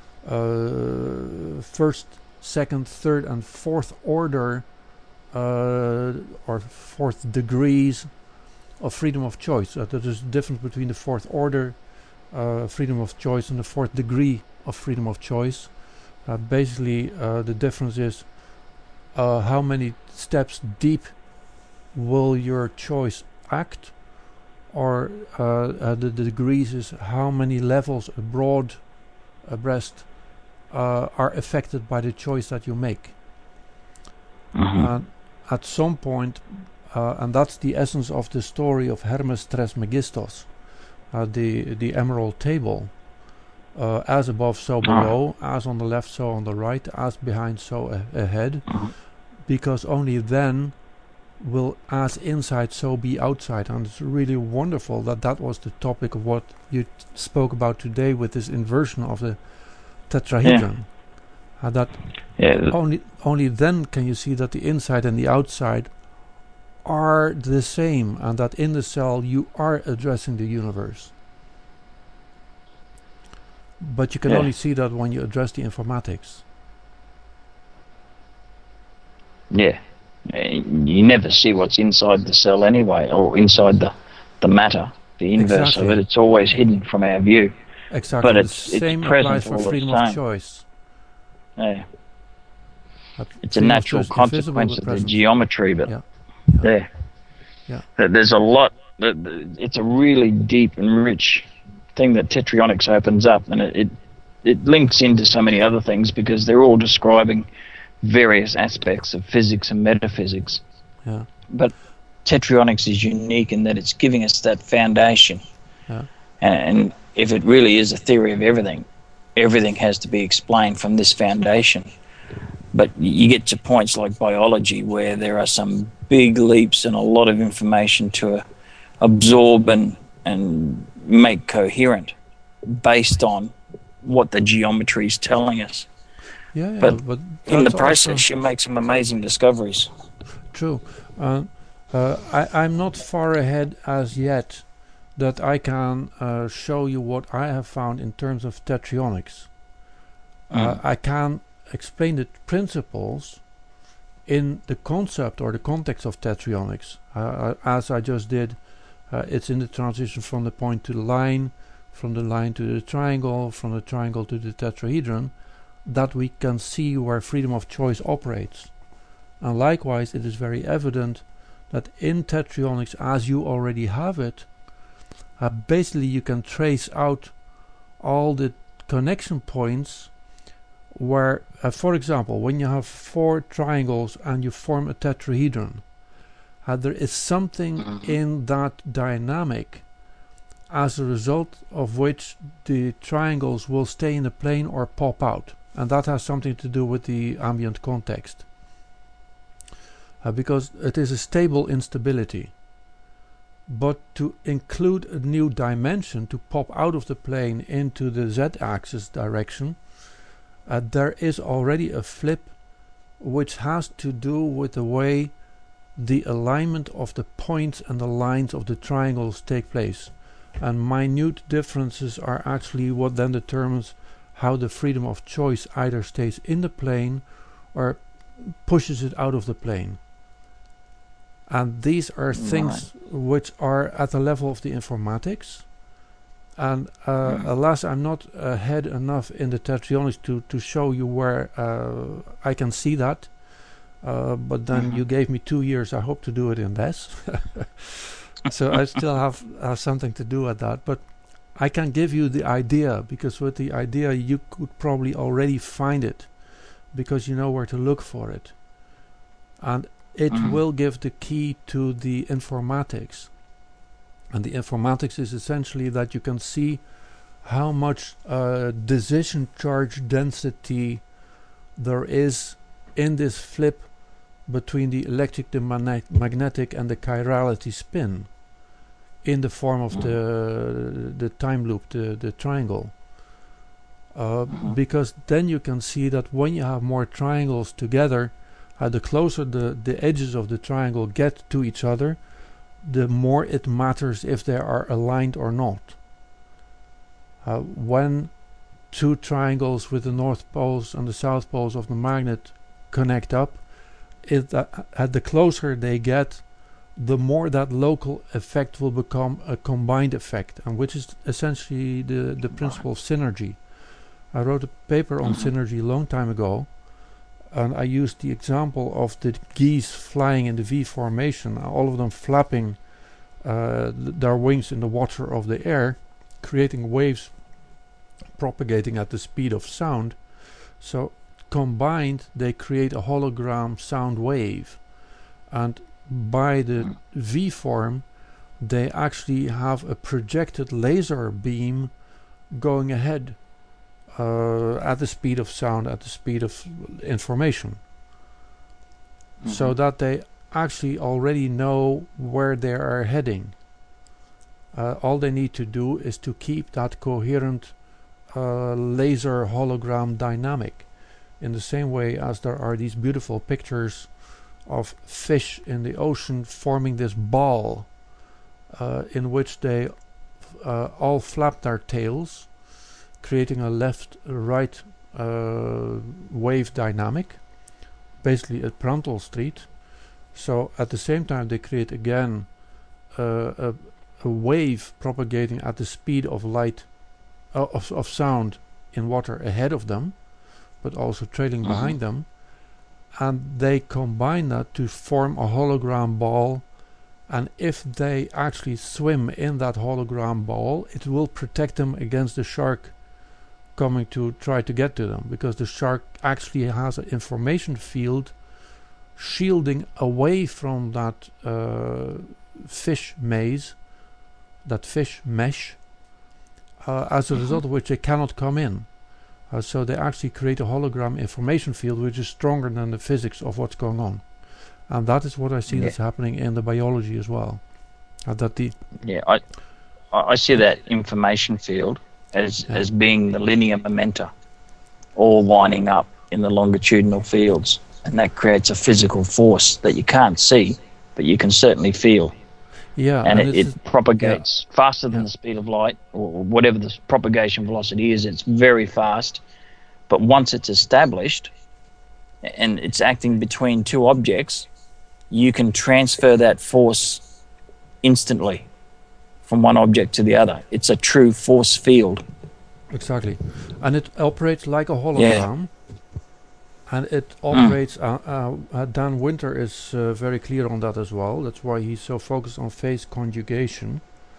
B: uh, first, second, third and fourth order uh, or fourth degrees of freedom of choice. Uh, there is a difference between the fourth order uh, freedom of choice and the fourth degree of freedom of choice. Uh, basically uh, the difference is uh, how many steps deep will your choice act, or uh, uh, the, the degrees is how many levels abroad abreast uh, are affected by the choice that you make.
A: Mm-hmm.
B: And at some point, uh, and that's the essence of the story of Hermes Trismegistos, uh, the the emerald table, uh, as above so below, as on the left so on the right, as behind so a- ahead,
A: Mm-hmm.
B: because only then will as inside so be outside. And it's really wonderful that that was the topic of what you t- spoke about today with this inversion of the tetrahedron. Uh, that
A: Yeah.
B: only only then can you see that the inside and the outside are the same, and that in the cell you are addressing the universe. But you can
A: Yeah.
B: only see that when you address the informatics.
A: Yeah. Uh, You never see what's inside the cell anyway, or inside the, the matter, the inverse of
B: Exactly.
A: it. It's always hidden from our view,
B: Exactly.
A: but
B: The
A: it's it's
B: same
A: present
B: applies for
A: all the
B: freedom of
A: same.
B: choice.
A: Yeah.
B: Uh,
A: It's a
B: freedom of
A: natural
B: choice invisible
A: consequence
B: but
A: of the
B: present.
A: geometry, but
B: Yeah.
A: there,
B: Yeah.
A: Th- there's a lot. th- th- It's a really deep and rich thing that tetraionics opens up, and it, it it links into so many other things because they're all describing various aspects of physics and metaphysics.
B: Yeah.
A: But tetraionics is unique in that it's giving us that foundation.
B: Yeah.
A: And if it really is a theory of everything, everything has to be explained from this foundation. But you get to points like biology where there are some big leaps and a lot of information to absorb and, and make coherent based on what the geometry is telling us.
B: Yeah, yeah,
A: But
B: but
A: in the
B: that's
A: process,
B: also
A: you make some amazing discoveries.
B: true. Uh, uh, I, I'm not far ahead as yet that I can uh, show you what I have found in terms of tetraionics. Uh,
A: Mm.
B: I can explain the principles in the concept or the context of tetraionics. Uh, uh, as I just did, uh, it's in the transition from the point to the line, from the line to the triangle, from the triangle to the tetrahedron, that we can see where freedom of choice operates. And likewise, it is very evident that in tetraionics, as you already have it, uh, basically you can trace out all the connection points where, uh, for example, when you have four triangles and you form a tetrahedron, uh, there is something
A: Mhm.
B: in that dynamic as a result of which the triangles will stay in the plane or pop out. And that has something to do with the ambient context. uh, because it is a stable instability. But to include a new dimension to pop out of the plane into the z-axis direction, uh, there is already a flip which has to do with the way the alignment of the points and the lines of the triangles take place. And minute differences are actually what then determines how the freedom of choice either stays in the plane or pushes it out of the plane. And these are right. things which are at the level of the informatics. And uh, mm. alas, I'm not ahead enough in the tetronics to, to show you where uh, I can see that. Uh, but then mm-hmm. you gave me two years. I hope to do it in less. So I still have, have something to do at that. But I can give you the idea, because with the idea you could probably already find it, because you know where to look for it. And it mm-hmm. will give the key to the informatics. And the informatics is essentially that you can see how much uh, decision charge density there is in this flip between the electric, the magna magnetic and the chirality spin in the form of mm-hmm. the the time loop, the, the triangle. Uh, mm-hmm. Because then you can see that when you have more triangles together, uh, the closer the, the edges of the triangle get to each other, the more it matters if they are aligned or not. Uh, when two triangles with the north poles and the south poles of the magnet connect up, it, uh, at the closer they get, the more that local effect will become a combined effect, and which is essentially the, the principle of synergy. I wrote a paper on mm-hmm. synergy a long time ago, and I used the example of the geese flying in the V formation, all of them flapping uh, th their wings in the water of the air, creating waves propagating at the speed of sound. So combined they create a hologram sound wave, and by the mm. V form they actually have a projected laser beam going ahead uh, at the speed of sound, at the speed of information. Mm-hmm. So that they actually already know where they are heading. Uh, all they need to do is to keep that coherent uh, laser hologram dynamic, in the same way as there are these beautiful pictures of fish in the ocean forming this ball uh, in which they uh, all flap their tails, creating a left-right uh, wave dynamic, basically at Prandtl Street. So at the same time they create again uh, a, a wave propagating at the speed of light, uh, of, of sound in water ahead of them, but also trailing mm-hmm. behind them. And they combine that to form a hologram ball, and if they actually swim in that hologram ball, it will protect them against the shark coming to try to get to them, because the shark actually has an information field shielding away from that uh, fish maze, that fish mesh, uh, as a result of which they cannot come in. Uh, so they actually create a hologram information field which is stronger than the physics of what's going on, and that is what I see yeah. that's happening in the biology as well. Uh, that the
A: yeah, I I see that information field as yeah. as being the linear momenta, all lining up in the longitudinal fields, and that creates a physical force that you can't see, but you can certainly feel.
B: Yeah,
A: and, and it, it propagates
B: yeah.
A: faster than
B: yeah.
A: the speed of light, or whatever the propagation velocity is. It's very fast, but once it's established and it's acting between two objects, you can transfer that force instantly from one object to the other. It's a true force field.
B: Exactly, and it operates like a hologram. Yeah. And it operates, mm. uh, uh, Dan Winter is uh, very clear on that as well. That's why he's so focused on phase conjugation.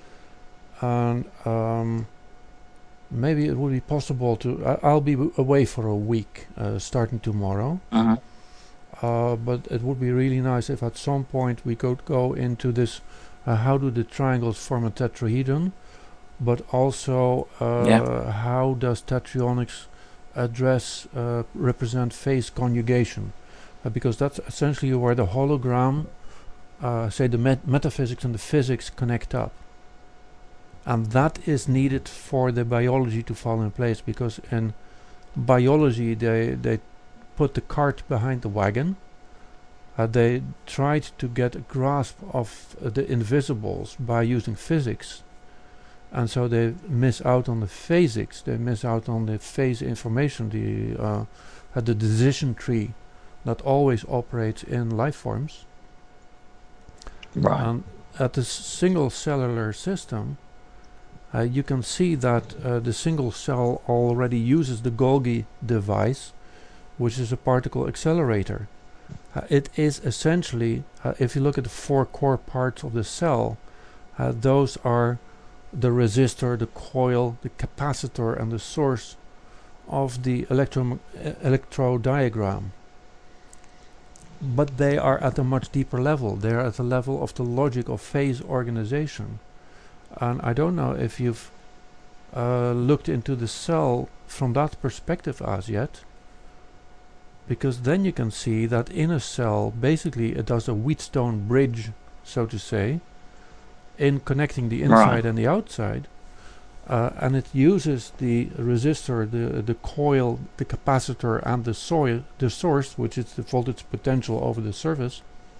B: And um, maybe it would be possible to, uh, I'll be w away for a week uh, starting tomorrow.
A: Uh-huh.
B: Uh, but it would be really nice if at some point we could go into this, uh, how do the triangles form a tetrahedron, but also uh, yeah. how does tetronics address uh, represent phase conjugation, uh, because that's essentially where the hologram, uh, say the met metaphysics and the physics connect up. And that is needed for the biology to fall in place, because in biology they, they put the cart behind the wagon. Uh, they tried to get a grasp of uh, the invisibles by using physics. And so they miss out on the phasics, they miss out on the phase information, the, uh, uh, the decision tree that always operates in life forms.
A: Right.
B: And at the single cellular system, uh, you can see that uh, the single cell already uses the Golgi device, which is a particle accelerator. Uh, it is essentially, uh, if you look at the four core parts of the cell, uh, those are the resistor, the coil, the capacitor, and the source of the electro uh, electro diagram. But they are at a much deeper level. They are at the level of the logic of phase organization. And I don't know if you've uh, looked into the cell from that perspective as yet, because then you can see that in a cell, basically it does a Wheatstone bridge, so to say, in connecting the inside right. and the outside, uh, and it uses the resistor, the the coil, the capacitor, and the soil, the source, which is the voltage potential over the surface,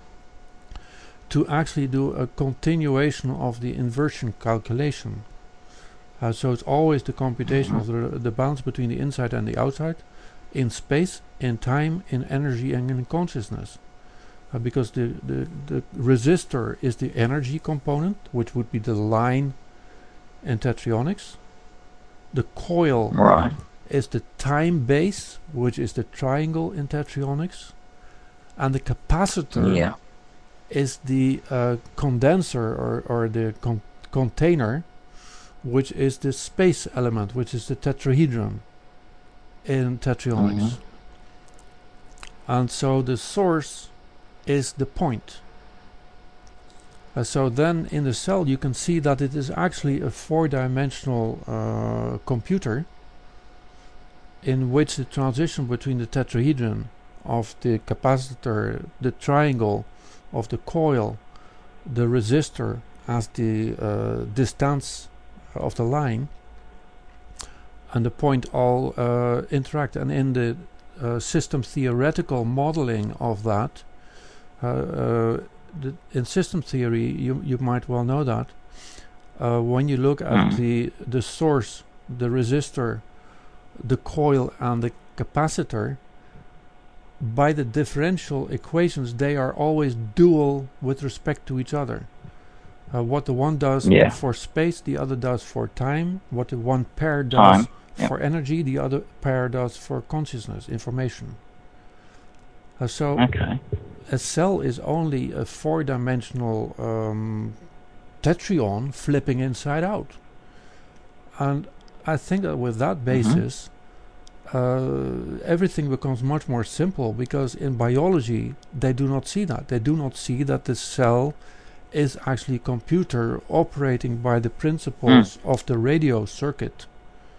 B: to actually do a continuation of the inversion calculation. Uh, so it's always the computation of the, the balance between the inside and the outside, in space, in time, in energy, and in consciousness. Uh, because the, the, the resistor is the energy component, which would be the line in tetraionics. The coil
A: right.
B: is the time base, which is the triangle in tetraionics. And the capacitor
A: yeah.
B: is the uh, condenser or, or the con container, which is the space element, which is the tetrahedron in tetraionics. Mm-hmm. And so the source is the point. Uh, so then in the cell you can see that it is actually a four-dimensional uh, computer in which the transition between the tetrahedron of the capacitor, the triangle of the coil, the resistor as the uh, distance of the line, and the point all uh, interact. And in the uh, system theoretical modeling of that, uh, uh, the, in system theory, you you might well know that uh, when you look at mm. the the source, the resistor, the coil, and the capacitor, by the differential equations, they are always dual with respect to each other. Uh, what the one does
A: yeah.
B: for space, the other does for time. What the one pair does
A: time.
B: for yep. energy, the other pair does for consciousness, information. Uh, so
A: okay.
B: a cell is only a four-dimensional um, tetryon flipping inside out. And I think that with that basis, mm-hmm. uh, everything becomes much more simple, because in biology they do not see that. They do not see that the cell is actually a computer operating by the principles mm. of the radio circuit,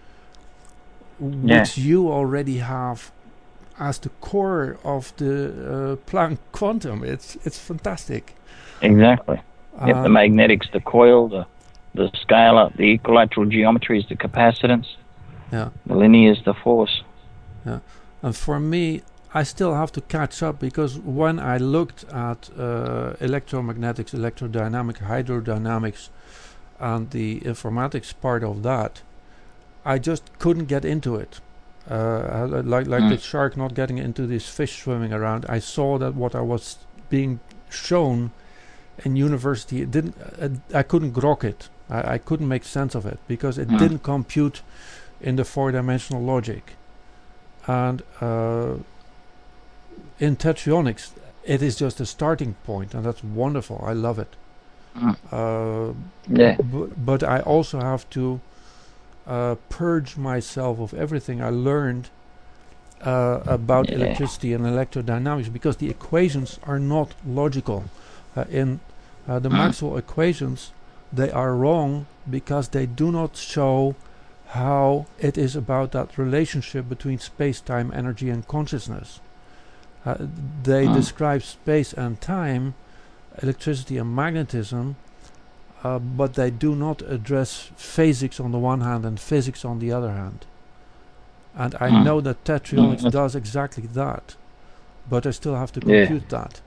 A: yeah.
B: which you already have as the core of the uh, Planck quantum. It's it's fantastic.
A: Exactly.
B: Uh,
A: yep, the magnetics, the coil, the the scalar, the equilateral geometry is the capacitance.
B: Yeah.
A: The linear is the force.
B: Yeah. And for me, I still have to catch up, because when I looked at uh, electromagnetics, electrodynamics, hydrodynamics, and the informatics part of that, I just couldn't get into it. Uh, like like mm. the shark not getting into this fish swimming around. I saw that what I was being shown in university, it didn't. Uh, I couldn't grok it. I, I couldn't make sense of it, because it mm. didn't compute in the four-dimensional logic. And uh, in tetraionics, it is just a starting point, and that's wonderful. I love it.
A: Mm.
B: Uh,
A: yeah.
B: b but I also have to uh, purge myself of everything I learned uh, about
A: yeah.
B: electricity and electrodynamics, because the equations are not logical. Uh, in uh, the mm. Maxwell equations, they are wrong because they do not show how it is about that relationship between space, time, energy, and consciousness. Uh, they
A: Mm.
B: describe space and time, electricity and magnetism, uh, but they do not address physics on the one hand and physics on the other hand. And I
A: Mm.
B: know that tetraionics
A: Mm.
B: does exactly that, but I still have to
A: Yeah.
B: compute that.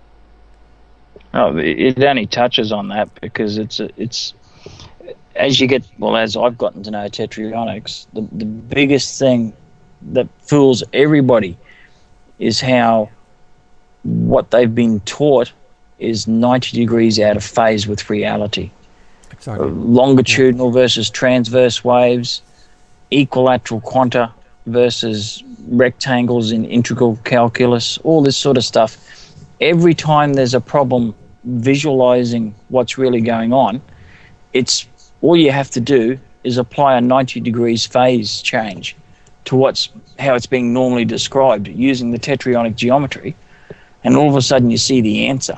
A: Oh, it it only touches on that because it's a, it's as you get well as I've gotten to know tetraionics, the the biggest thing that fools everybody is how what they've been taught is ninety degrees out of phase with reality. Uh,
B: Exactly.
A: longitudinal versus transverse waves, equilateral quanta versus rectangles in integral calculus, all this sort of stuff. Every time there's a problem visualizing what's really going on, it's all you have to do is apply a ninety degrees phase change to what's how it's being normally described using the tetraionic geometry, and all of a sudden you see the answer.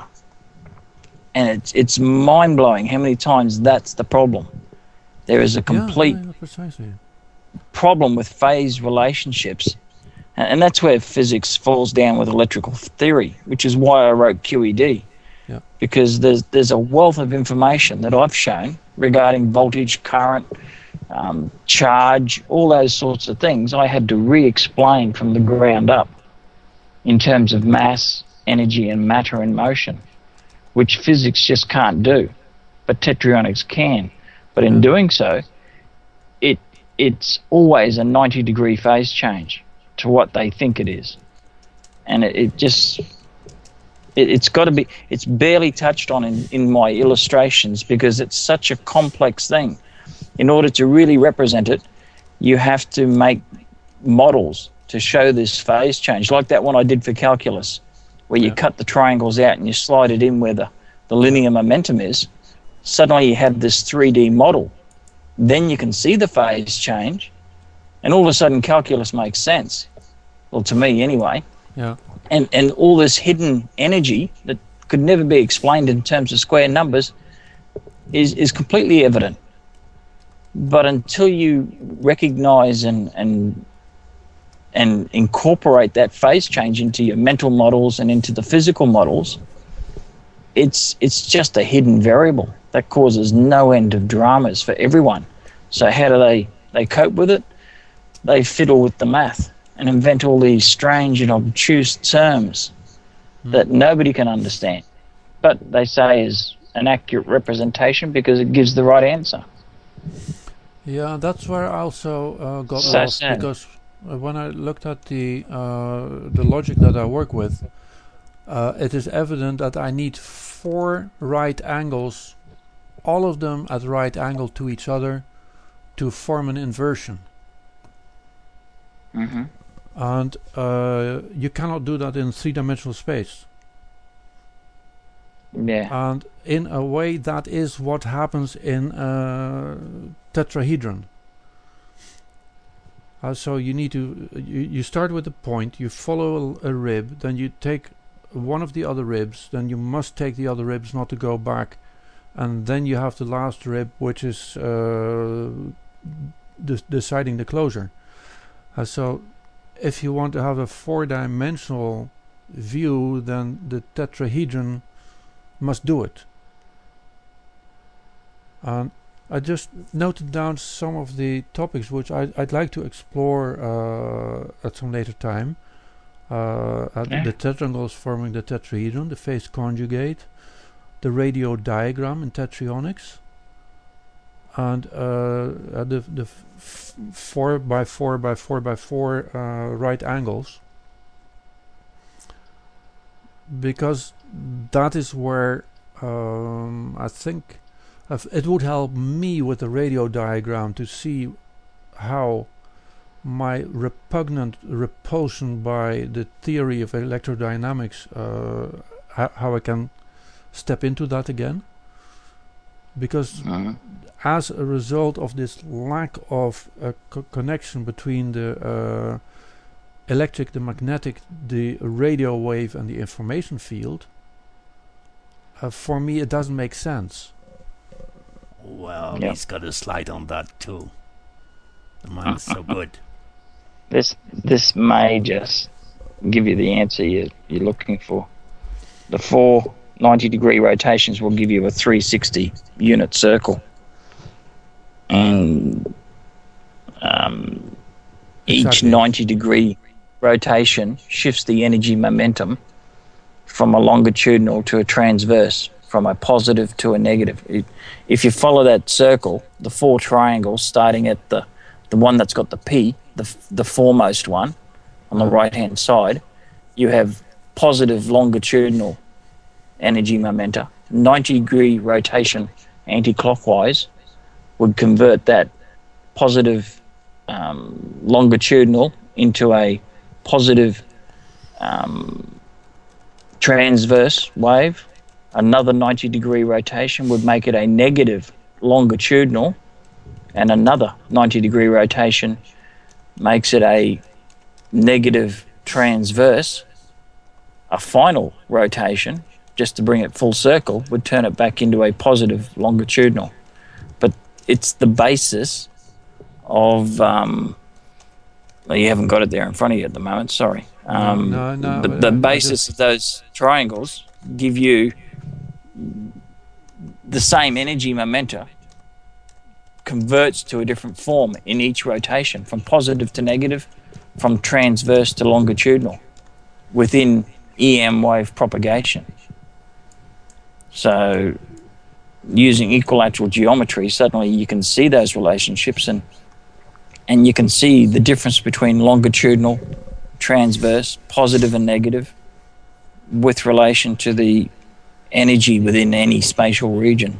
A: And it's it's mind-blowing how many times that's the problem. There is a complete
B: yeah, yeah, precisely.
A: problem with phase relationships. And that's where physics falls down with electrical theory, which is why I wrote Q E D.
B: Yeah.
A: Because there's there's a wealth of information that I've shown regarding voltage, current, um, charge, all those sorts of things. I had to re-explain from the ground up in terms of mass, energy, and matter in motion, which physics just can't do, but tetraionics can. But in
B: Yeah.
A: doing so, it it's always a ninety degree phase change to what they think it is. And it, it just, it, it's got to be, it's barely touched on in, in my illustrations because it's such a complex thing. In order to really represent it, you have to make models to show this phase change, like that one I did for calculus, where you
B: Yeah.
A: cut the triangles out and you slide it in where the, the linear momentum is. Suddenly you have this three D model. Then you can see the phase change, and all of a sudden calculus makes sense. Well, to me anyway.
B: Yeah.
A: And and all this hidden energy that could never be explained in terms of square numbers is, is completely evident. But until you recognize and and and incorporate that phase change into your mental models and into the physical models, it's it's just a hidden variable that causes no end of dramas for everyone. So how do they, they cope with it? They fiddle with the math and invent all these strange and obtuse terms mm. that nobody can understand, but they say is an accurate representation because it gives the right answer.
B: Yeah, that's where I also uh, got
A: so
B: lost
A: sad.
B: because uh, when I looked at the uh, the logic that I work with, uh, it is evident that I need four right angles, all of them at right angle to each other, to form an inversion.
A: Mm-hmm.
B: And uh, you cannot do that in three-dimensional space.
A: Yeah.
B: And in a way, that is what happens in a tetrahedron. Uh, so you need to, you, you start with a point, you follow a, a rib, then you take one of the other ribs, then you must take the other ribs not to go back, and then you have the last rib, which is uh, de deciding the closure. Uh, so if you want to have a four-dimensional view, then the tetrahedron must do it. And I just noted down some of the topics which I'd, I'd like to explore uh, at some later time. Uh, at
A: Yeah.
B: the tetrangles forming the tetrahedron, the phase conjugate, the radio diagram in tetraionics, and uh, uh, the, the f four by four by four by four uh, right angles, because that is where um, I think it would help me with the radio diagram to see how my repugnant repulsion by the theory of electrodynamics, uh, ho how I can step into that again. Because
A: mm-hmm.
B: as a result of this lack of a co connection between the uh, electric, the magnetic, the radio wave and the information field, uh, for me it doesn't make sense.
C: Well,
A: yep.
C: he's got a slide on that too. The man's so good.
A: This this may just give you the answer you, you're looking for. The four ninety degree rotations will give you a three hundred sixty unit circle. And um, each
B: Exactly.
A: ninety degree rotation shifts the energy momentum from a longitudinal to a transverse, from a positive to a negative. It, if you follow that circle, the four triangles, starting at the, the one that's got the P, the, the foremost one on the right-hand side, you have positive longitudinal energy momenta. ninety degree rotation anti-clockwise would convert that positive um, longitudinal into a positive um, transverse wave. Another ninety degree rotation would make it a negative longitudinal, and another ninety degree rotation makes it a negative transverse. A final rotation, just to bring it full circle, would turn it back into a positive longitudinal. But it's the basis of um, well, you haven't got it there in front of you at the moment, sorry. Um,
B: no, no,
A: the,
B: but
A: the
B: I- I
A: basis
B: just-
A: of those triangles give you the same energy momenta converts to a different form in each rotation, from positive to negative, from transverse to longitudinal, within E M wave propagation. So using equilateral geometry, suddenly you can see those relationships, and and you can see the difference between longitudinal, transverse, positive and negative, with relation to the energy within any spatial region.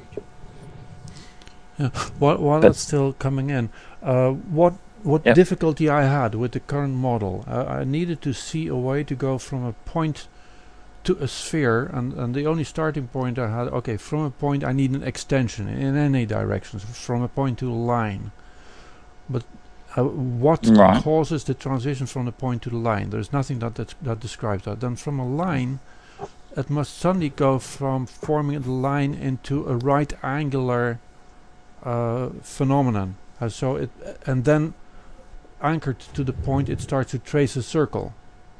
B: Yeah. While, while
A: But-
B: that's still coming in, uh, what what
A: Yep.
B: difficulty I had with the current model, uh, I needed to see a way to go from a point to a sphere, and, and the only starting point I had, okay, from a point I need an extension in any direction, so from a point to a line. But uh, what
A: Right.
B: causes the transition from the point to the line? There's nothing that that, that describes that. Then from a line, it must suddenly go from forming the line into a right angular uh, phenomenon. Uh, so it and then anchored to the point, it starts to trace a circle.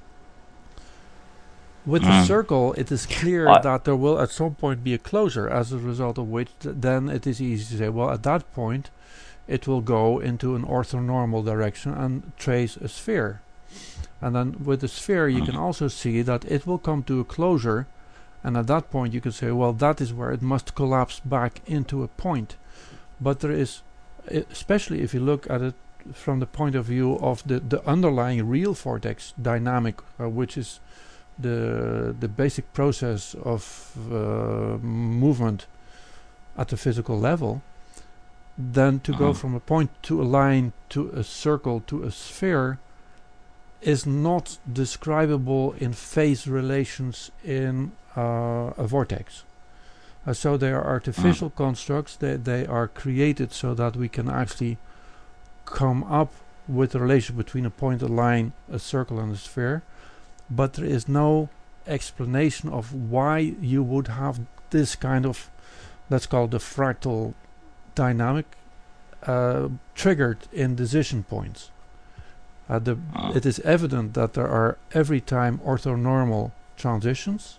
B: With the
A: Mm.
B: circle, it is clear
A: I-
B: that there will at some point be a closure, as a result of which th- then it is easy to say, well, at that point it will go into an orthonormal direction and trace a sphere. And then with the sphere you can also see that it will come to a closure, and at that point you can say, well, that is where it must collapse back into a point. But there is, e- especially if you look at it from the point of view of the, the underlying real vortex dynamic, uh, which is the the basic process of uh, movement at the physical level, then to go
A: Uh-huh.
B: from a point to a line to a circle to a sphere is not describable in phase relations in uh, a vortex. Uh, so they are artificial constructs. They, they are created so that we can actually come up with the relation between a point, a line, a circle and a sphere. But there is no explanation of why you would have this kind of, let's call it the fractal dynamic, uh, triggered in decision points. Uh, the,
A: Uh.
B: it is evident that there are every time orthonormal transitions,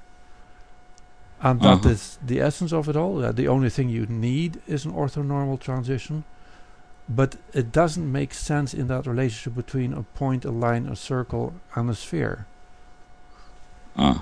B: and that
A: Uh-huh.
B: is the essence of it all. Uh, the only thing you need is an orthonormal transition, but it doesn't make sense in that relationship between a point, a line, a circle, and a sphere.
A: Uh.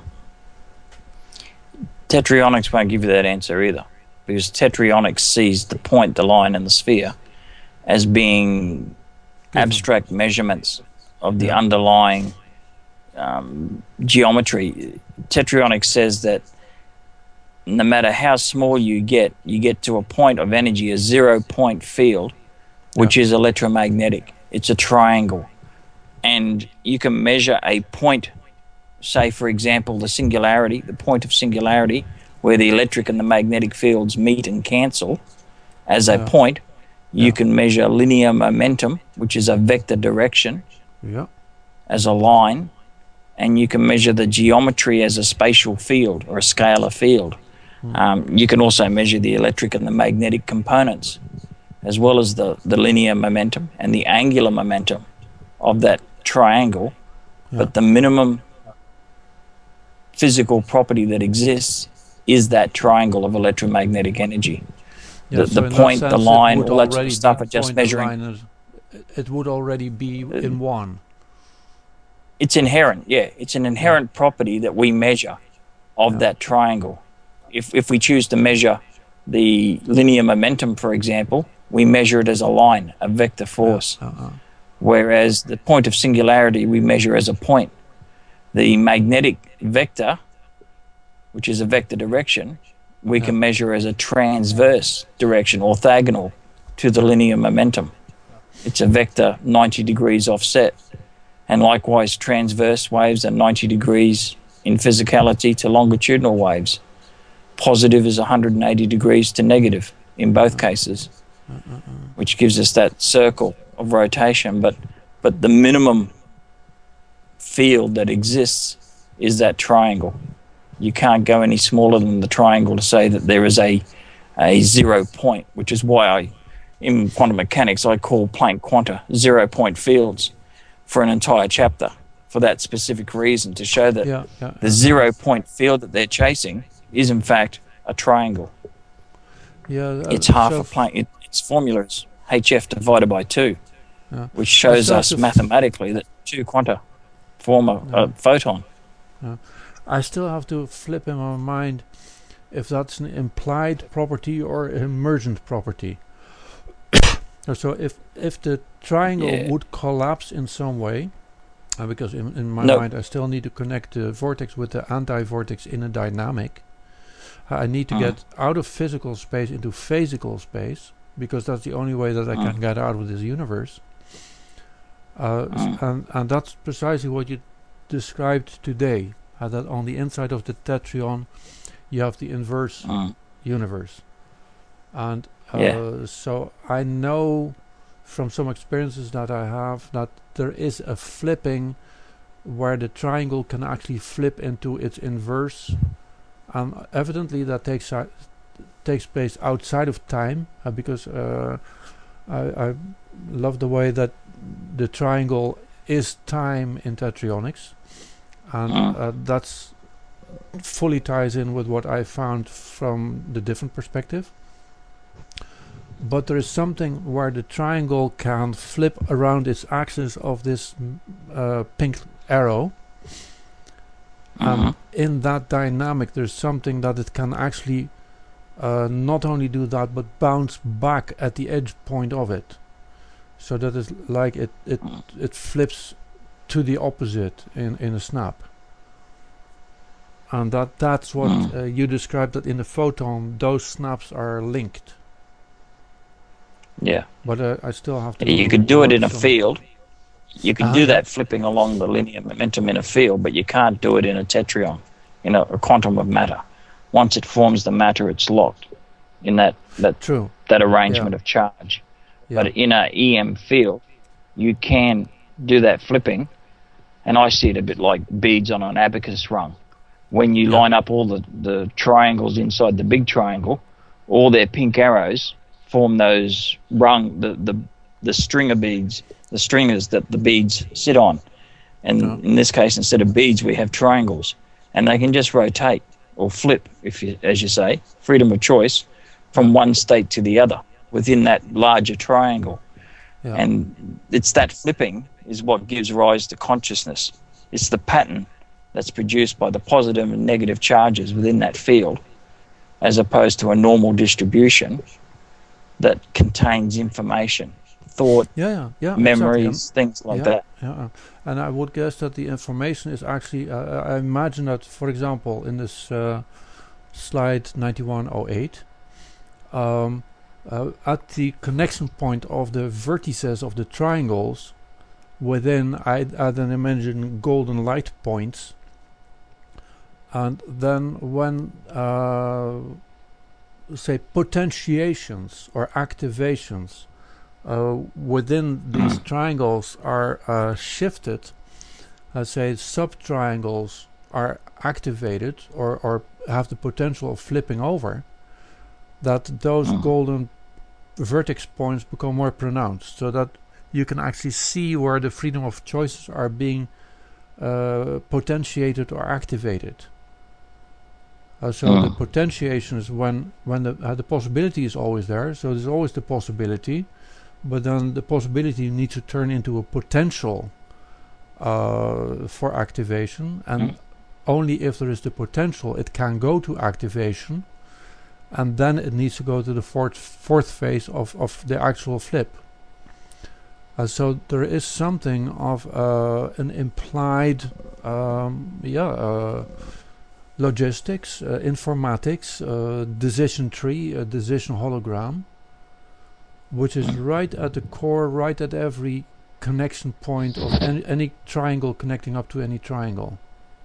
A: Tetraionics won't give you that answer either, because tetraionics sees the point, the line, and the sphere as being abstract measurements of the
B: Yeah.
A: underlying um, geometry. Tetraionics says that no matter how small you get, you get to a point of energy, a zero-point field, which is electromagnetic. It's a triangle. And you can measure a point, say, for example, the singularity, the point of singularity, where the electric and the magnetic fields meet and cancel as a
B: Yeah.
A: point. You
B: Yeah.
A: can measure linear momentum, which is a vector direction,
B: Yeah.
A: as a line, and you can measure the geometry as a spatial field or a scalar field. Um, you can also measure the electric and the magnetic components, as well as the, the linear momentum and the angular momentum of that triangle.
B: Yeah.
A: But the minimum physical property that exists is that triangle of electromagnetic energy.
B: Yeah,
A: the
B: so
A: the
B: in that
A: point, the
B: sense, it
A: line,
B: would
A: all that sort
B: already
A: of stuff
B: be
A: are just
B: point, the
A: measuring.
B: line is- it would already be in one.
A: It's inherent, yeah. It's an inherent property that we measure of
B: Yeah.
A: that triangle. If if we choose to measure the linear momentum, for example, we measure it as a line, a vector force.
B: Yeah, uh-uh.
A: Whereas the point of singularity we measure as a point. The magnetic vector, which is a vector direction, we
B: Yeah.
A: can measure as a transverse direction, orthogonal to the linear momentum. It's a vector ninety degrees offset. And likewise, transverse waves are ninety degrees in physicality to longitudinal waves. Positive is one hundred eighty degrees to negative in both cases, which gives us that circle of rotation. But, but the minimum field that exists is that triangle. You can't go any smaller than the triangle to say that there is a, a zero point, which is why I, in quantum mechanics, I call Planck quanta zero point fields for an entire chapter for that specific reason, to show that
B: Yeah, yeah,
A: the
B: yeah.
A: zero point field that they're chasing is in fact a triangle.
B: Yeah, uh,
A: It's half
B: so
A: a Planck. It, its formula is H F divided by two,
B: Yeah.
A: which shows
B: still have
A: us
B: to f-
A: mathematically that two quanta form a, a photon.
B: I still have to flip in my mind if that's an implied property or emergent property. So if if the triangle
A: Yeah.
B: would collapse in some way, uh, because in, in my
A: No.
B: mind I still need to connect the vortex with the anti-vortex in a dynamic, uh, I need to
A: Mm.
B: get out of physical space into physical space, because that's the only way that I can
A: Mm.
B: get out of this universe. Uh, s-
A: Mm.
B: and, and that's precisely what you described today, uh, that on the inside of the tetryon you have the inverse
A: Mm.
B: universe. And uh,
A: Yeah.
B: so I know from some experiences that I have that there is a flipping where the triangle can actually flip into its inverse, and evidently that takes uh, takes place outside of time, uh, because uh, I, I love the way that the triangle is time in tetrayonics, and
A: Mm.
B: uh, that's fully ties in with what I found from the different perspective. But there is something where the triangle can flip around its axis of this mm, uh, pink arrow, and
A: Mhm.
B: in that dynamic there's something that it can actually uh, not only do that but bounce back at the edge point of it, so that it's like it it
A: Mm.
B: it flips to the opposite in in a snap. And that that's what
A: Mm.
B: uh, you described, that in the photon those snaps are linked.
A: Yeah.
B: But uh, I still have to.
A: Yeah, you could do it
B: work
A: in a
B: some-
A: field. You can
B: Ah,
A: do
B: yeah.
A: that flipping along the linear momentum in a field, but you can't do it in a tetryon, in a, a quantum of matter. Once it forms the matter, it's locked in that that,
B: True.
A: that arrangement of charge.
B: Yeah.
A: But in a E M field, you can do that flipping, and I see it a bit like beads on an abacus rung. When you
B: Yeah.
A: line up all the, the triangles inside the big triangle, all their pink arrows form those rung, the, the, the stringer beads, the stringers that the beads sit on. And
B: Yeah.
A: in this case, instead of beads, we have triangles. And they can just rotate or flip, if you, as you say, freedom of choice, from one state to the other within that larger triangle.
B: Yeah.
A: And it's that flipping is what gives rise to consciousness. It's the pattern that's produced by the positive and negative charges within that field, as opposed to a normal distribution that contains information, thought,
B: yeah, yeah, yeah.
A: memories,
B: exactly.
A: things like
B: yeah,
A: that.
B: Yeah, uh, and I would guess that the information is actually. Uh, I imagine that, for example, in this uh, slide ninety-one oh eight, um, uh, at the connection point of the vertices of the triangles, within I I then imagine golden light points, and then when uh, say potentiations or activations uh, within these triangles are uh, shifted, let's say sub-triangles are activated or, or have the potential of flipping over, that those
A: Mm.
B: golden vertex points become more pronounced, so that you can actually see where the freedom of choices are being uh, potentiated or activated. Uh, so
A: Mm.
B: the potentiation is when when the uh, the possibility is always there. So there's always the possibility, but then the possibility needs to turn into a potential uh, for activation, and
A: Mm.
B: only if there is the potential it can go to activation, and then it needs to go to the fourth fourth phase of of the actual flip. Uh, so there is something of uh, an implied, um, yeah, uh, logistics, uh, informatics, uh, decision tree, a decision hologram, which is right at the core, right at every connection point of any, any triangle connecting up to any triangle.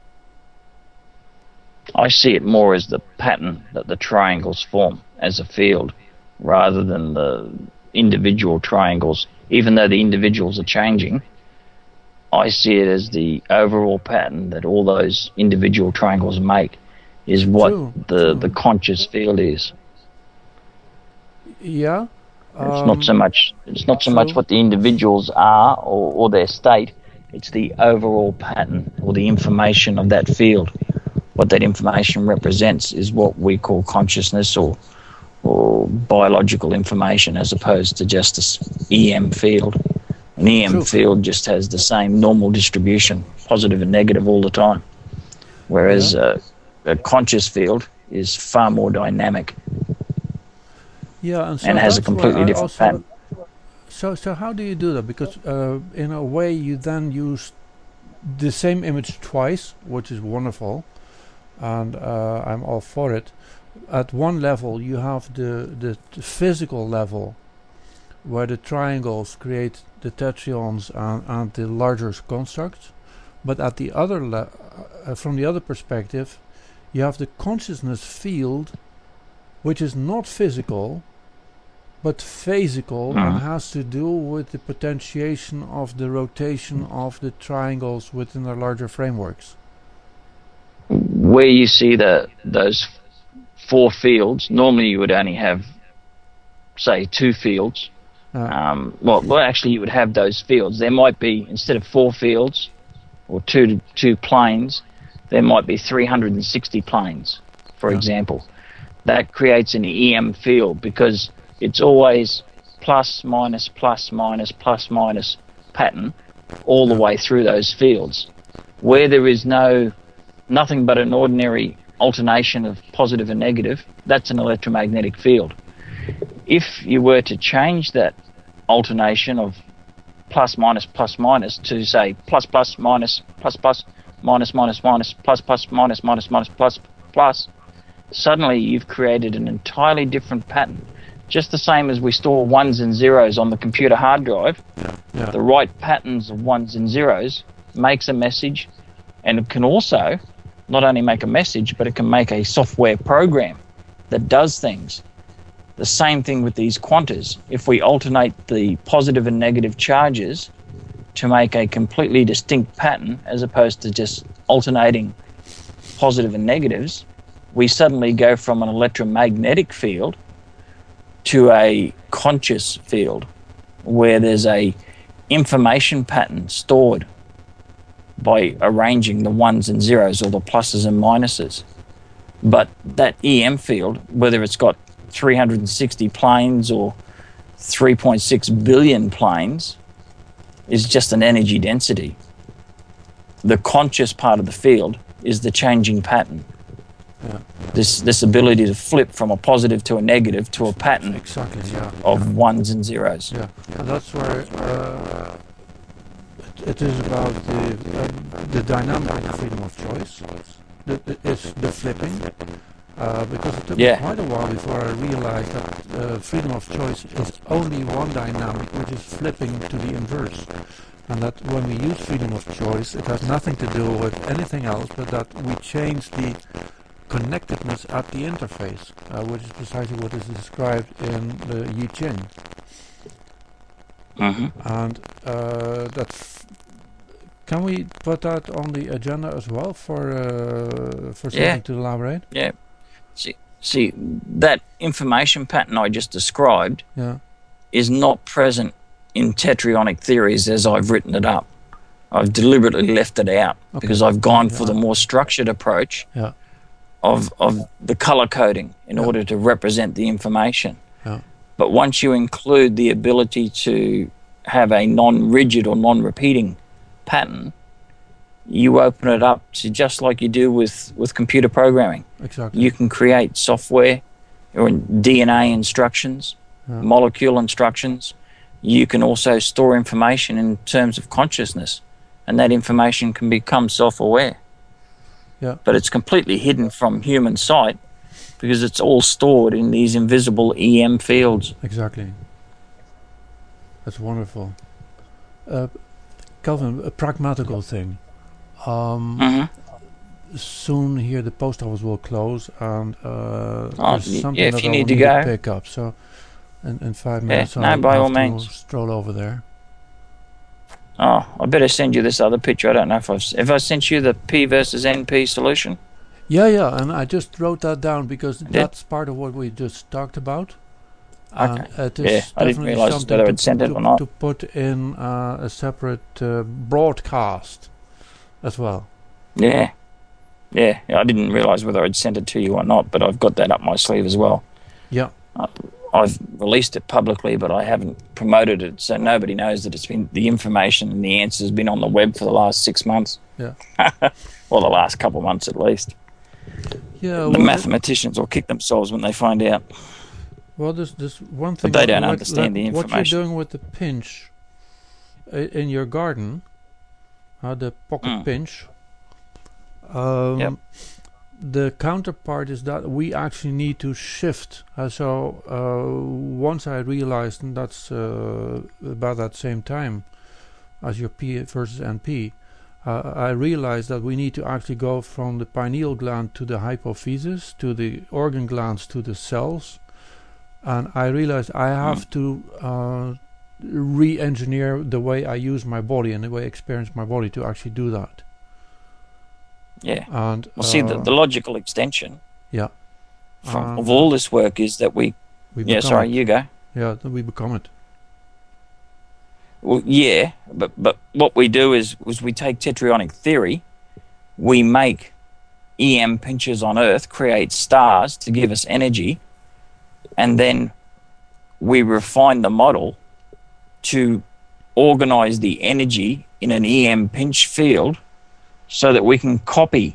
A: I see it more as the pattern that the triangles form as a field, rather than the individual triangles. Even though the individuals are changing, I see it as the overall pattern that all those individual triangles make is what
B: True,
A: the,
B: true.
A: the conscious field is.
B: Yeah.
A: It's
B: um,
A: not so much it's not so much
B: true.
A: what the individuals are or, or their state, it's the overall pattern or the information of that field. What that information represents is what we call consciousness or or biological information, as opposed to just an E M field. An E M
B: True.
A: field just has the same normal distribution, positive and negative all the time, whereas
B: Yeah.
A: uh, a conscious field is far more dynamic
B: Yeah, and so
A: and has a
B: that's why
A: completely
B: I
A: different
B: also.
A: pattern.
B: So so how do you do that? Because uh, in a way you then use the same image twice, which is wonderful, and uh, I'm all for it. At one level you have the, the, the physical level, where the triangles create the tetraons and, and the larger construct, but at the other le- uh, from the other perspective, you have the consciousness field, which is not physical, but phasical,
A: Mhm.
B: and has to do with the potentiation of the rotation of the triangles within the larger frameworks.
A: Where you see the those four fields, normally you would only have, say, two fields.
B: Uh,
A: Um, well, well, actually, you would have those fields. There might be, instead of four fields or two two planes, there might be three hundred sixty planes, for
B: Yeah.
A: example. That creates an E M field because it's always plus, minus, plus, minus, plus, minus pattern all the
B: Yeah.
A: way through those fields. Where there is no nothing but an ordinary alternation of positive and negative, that's an electromagnetic field. If you were to change that alternation of plus, minus, plus, minus to, say, plus, plus, minus, plus, plus, minus, minus, minus, plus, plus, minus, minus, minus, plus, plus, suddenly you've created an entirely different pattern. Just the same as we store ones and zeros on the computer hard drive,
B: yeah.
A: the right patterns of ones and zeros makes a message, and it can also not only make a message, but it can make a software program that does things. The same thing with these quantas. If we alternate the positive and negative charges to make a completely distinct pattern, as opposed to just alternating positive and negatives, we suddenly go from an electromagnetic field to a conscious field, where there's a information pattern stored by arranging the ones and zeros, or the pluses and minuses. But that E M field, whether it's got three hundred sixty planes or three point six billion planes, is just an energy density. The conscious part of the field is the changing pattern.
B: Yeah.
A: This this ability to flip from a positive to a negative to a pattern
B: Exactly, yeah.
A: of ones and zeros.
B: Yeah, and that's where uh, it, it is about the uh, the dynamic of freedom of choice. The, the, it's the flipping, uh, because it took
A: Yeah.
B: me quite a while before I realized that uh, freedom of choice is only one dynamic, which is flipping to the inverse. And that when we use freedom of choice, it has nothing to do with anything else, but that we change the connectedness at the interface, uh, which is precisely what is described in the Yi Ching.
A: Mm-hmm.
B: And uh, that f- can we put that on the agenda as well for uh, for something
A: Yeah.
B: to elaborate?
A: Yeah. See, see, that information pattern I just described
B: Yeah,
A: is not present in tetraionic theories as I've written it up. I've deliberately left it out
B: Okay.
A: because I've gone for
B: Yeah.
A: the more structured approach
B: yeah,
A: of of the color coding in
B: Yeah.
A: order to represent the information.
B: Yeah.
A: But once you include the ability to have a non-rigid or non-repeating pattern, you open it up to just like you do with, with computer programming.
B: Exactly.
A: You can create software or D N A instructions,
B: Yeah.
A: molecule instructions. You can also store information in terms of consciousness, and that information can become self-aware.
B: Yeah.
A: But it's completely hidden from human sight because it's all stored in these invisible E M fields.
B: Exactly. That's wonderful. Uh, Calvin, a pragmatical thing. Um,
A: Mm-hmm.
B: Soon here the post office will close, and uh,
A: Oh,
B: there's
A: y-
B: something
A: yeah, if
B: that
A: you
B: I will
A: need to
B: need to
A: go.
B: pick up. So, in, in five
A: Yeah,
B: minutes,
A: no,
B: I'll
A: by
B: have
A: all
B: to
A: means.
B: stroll over there.
A: Oh, I better send you this other picture. I don't know if I've... Have I sent you the P versus N P solution?
B: Yeah, yeah, and I just wrote that down because
A: did?
B: that's part of what we just talked about. And
A: Okay.
B: it is
A: Yeah, I didn't
B: definitely
A: realise
B: something
A: whether
B: to,
A: I'd sent it
B: to,
A: or not.
B: to put in uh, a separate uh, broadcast as well.
A: Yeah. Yeah, I didn't realise whether I'd sent it to you or not, but I've got that up my sleeve as well.
B: Yeah.
A: Uh, I've released it publicly, but I haven't promoted it, so nobody knows that it's been... The information and the answers been on the web for the last six months.
B: Yeah.
A: Or the last couple of months at least.
B: Yeah,
A: The
B: well,
A: mathematicians will kick themselves when they find out.
B: well, there's, there's one thing.
A: But they don't
B: like-
A: understand
B: like
A: the
B: What you're
A: information.
B: doing with the pinch i- in your garden, uh, the pocket
A: Mm.
B: pinch. Um,
A: Yep.
B: The counterpart is that we actually need to shift. Uh, so uh, once I realized, and that's uh, about that same time as your P versus N P, uh, I realized that we need to actually go from the pineal gland to the hypophysis, to the organ glands, to the cells. And I realized I have to uh, re-engineer the way I use my body and the way I experience my body to actually do that.
A: Yeah.
B: And
A: Well, see, the,
B: uh,
A: the logical extension
B: yeah,
A: from,
B: and,
A: of all this work is that we...
B: we
A: Yeah,
B: become
A: sorry,
B: it.
A: you go.
B: Yeah, that we become it.
A: Well, yeah, but but what we do is, is we take tetraionic theory, we make E M pinches on Earth, create stars to give us energy, and then we refine the model to organize the energy in an E M pinch field so that we can copy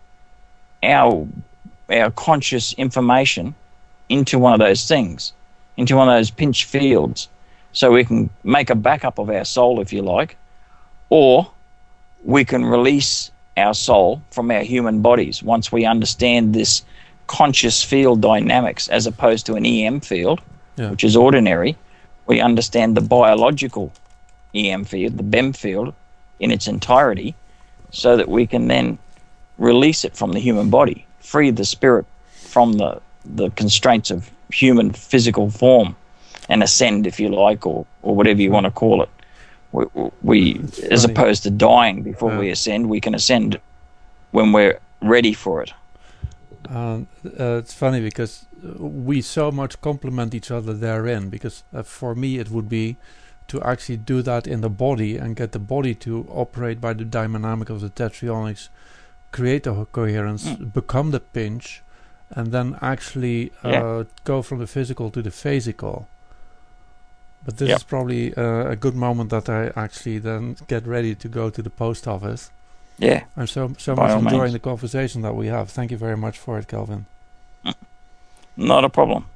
A: our our conscious information into one of those things, into one of those pinch fields, so we can make a backup of our soul, if you like, or we can release our soul from our human bodies once we understand this conscious field dynamics as opposed to an E M field,
B: Yeah.
A: which is ordinary. We understand the biological E M field, the B E M field, in its entirety, so that we can then release it from the human body, free the spirit from the, the constraints of human physical form, and ascend, if you like, or, or whatever you want to call it. We, we as
B: funny.
A: opposed to dying before
B: Yeah.
A: we ascend, we can ascend when we're ready for it.
B: And uh, it's funny because uh, we so much complement each other therein. Because uh, for me, it would be to actually do that in the body and get the body to operate by the dynamic of the tetraionics, create the coherence,
A: Mm.
B: become the pinch, and then actually uh,
A: Yeah.
B: go from the physical to the phasical. But this
A: Yep.
B: is probably uh, a good moment that I actually then get ready to go to the post office.
A: Yeah,
B: I'm so so
A: By
B: much
A: all
B: enjoying
A: means.
B: the conversation that we have. Thank you very much for it, Kelvin.
A: not a problem.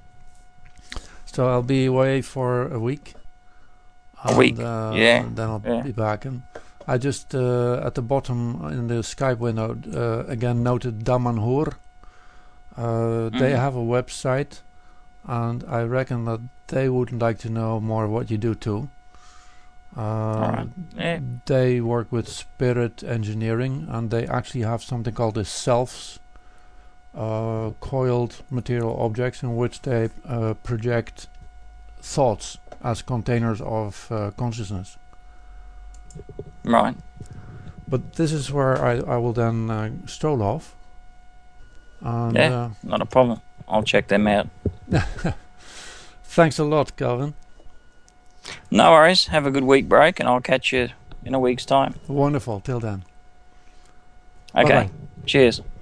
B: So I'll be away for a week.
A: A week,
B: Uh,
A: yeah,
B: Then I'll
A: yeah.
B: be back. And I just uh, at the bottom in the Skype window uh, again noted Damanhur. Uh, They
A: Mhm.
B: have a website, and I reckon that they would like to know more what you do too. Uh,
A: All right. Yeah.
B: They work with spirit engineering, and they actually have something called the selves, uh, coiled material objects in which they uh, project thoughts as containers of uh, consciousness.
A: Right.
B: But this is where I, I will then uh, stroll off. And
A: Yeah.
B: uh,
A: Not a problem. I'll check them out.
B: thanks a lot, Calvin.
A: No worries. Have a good week break, and I'll catch you in a week's time.
B: Wonderful. Till then.
A: Okay.
B: Bye-bye.
A: Cheers.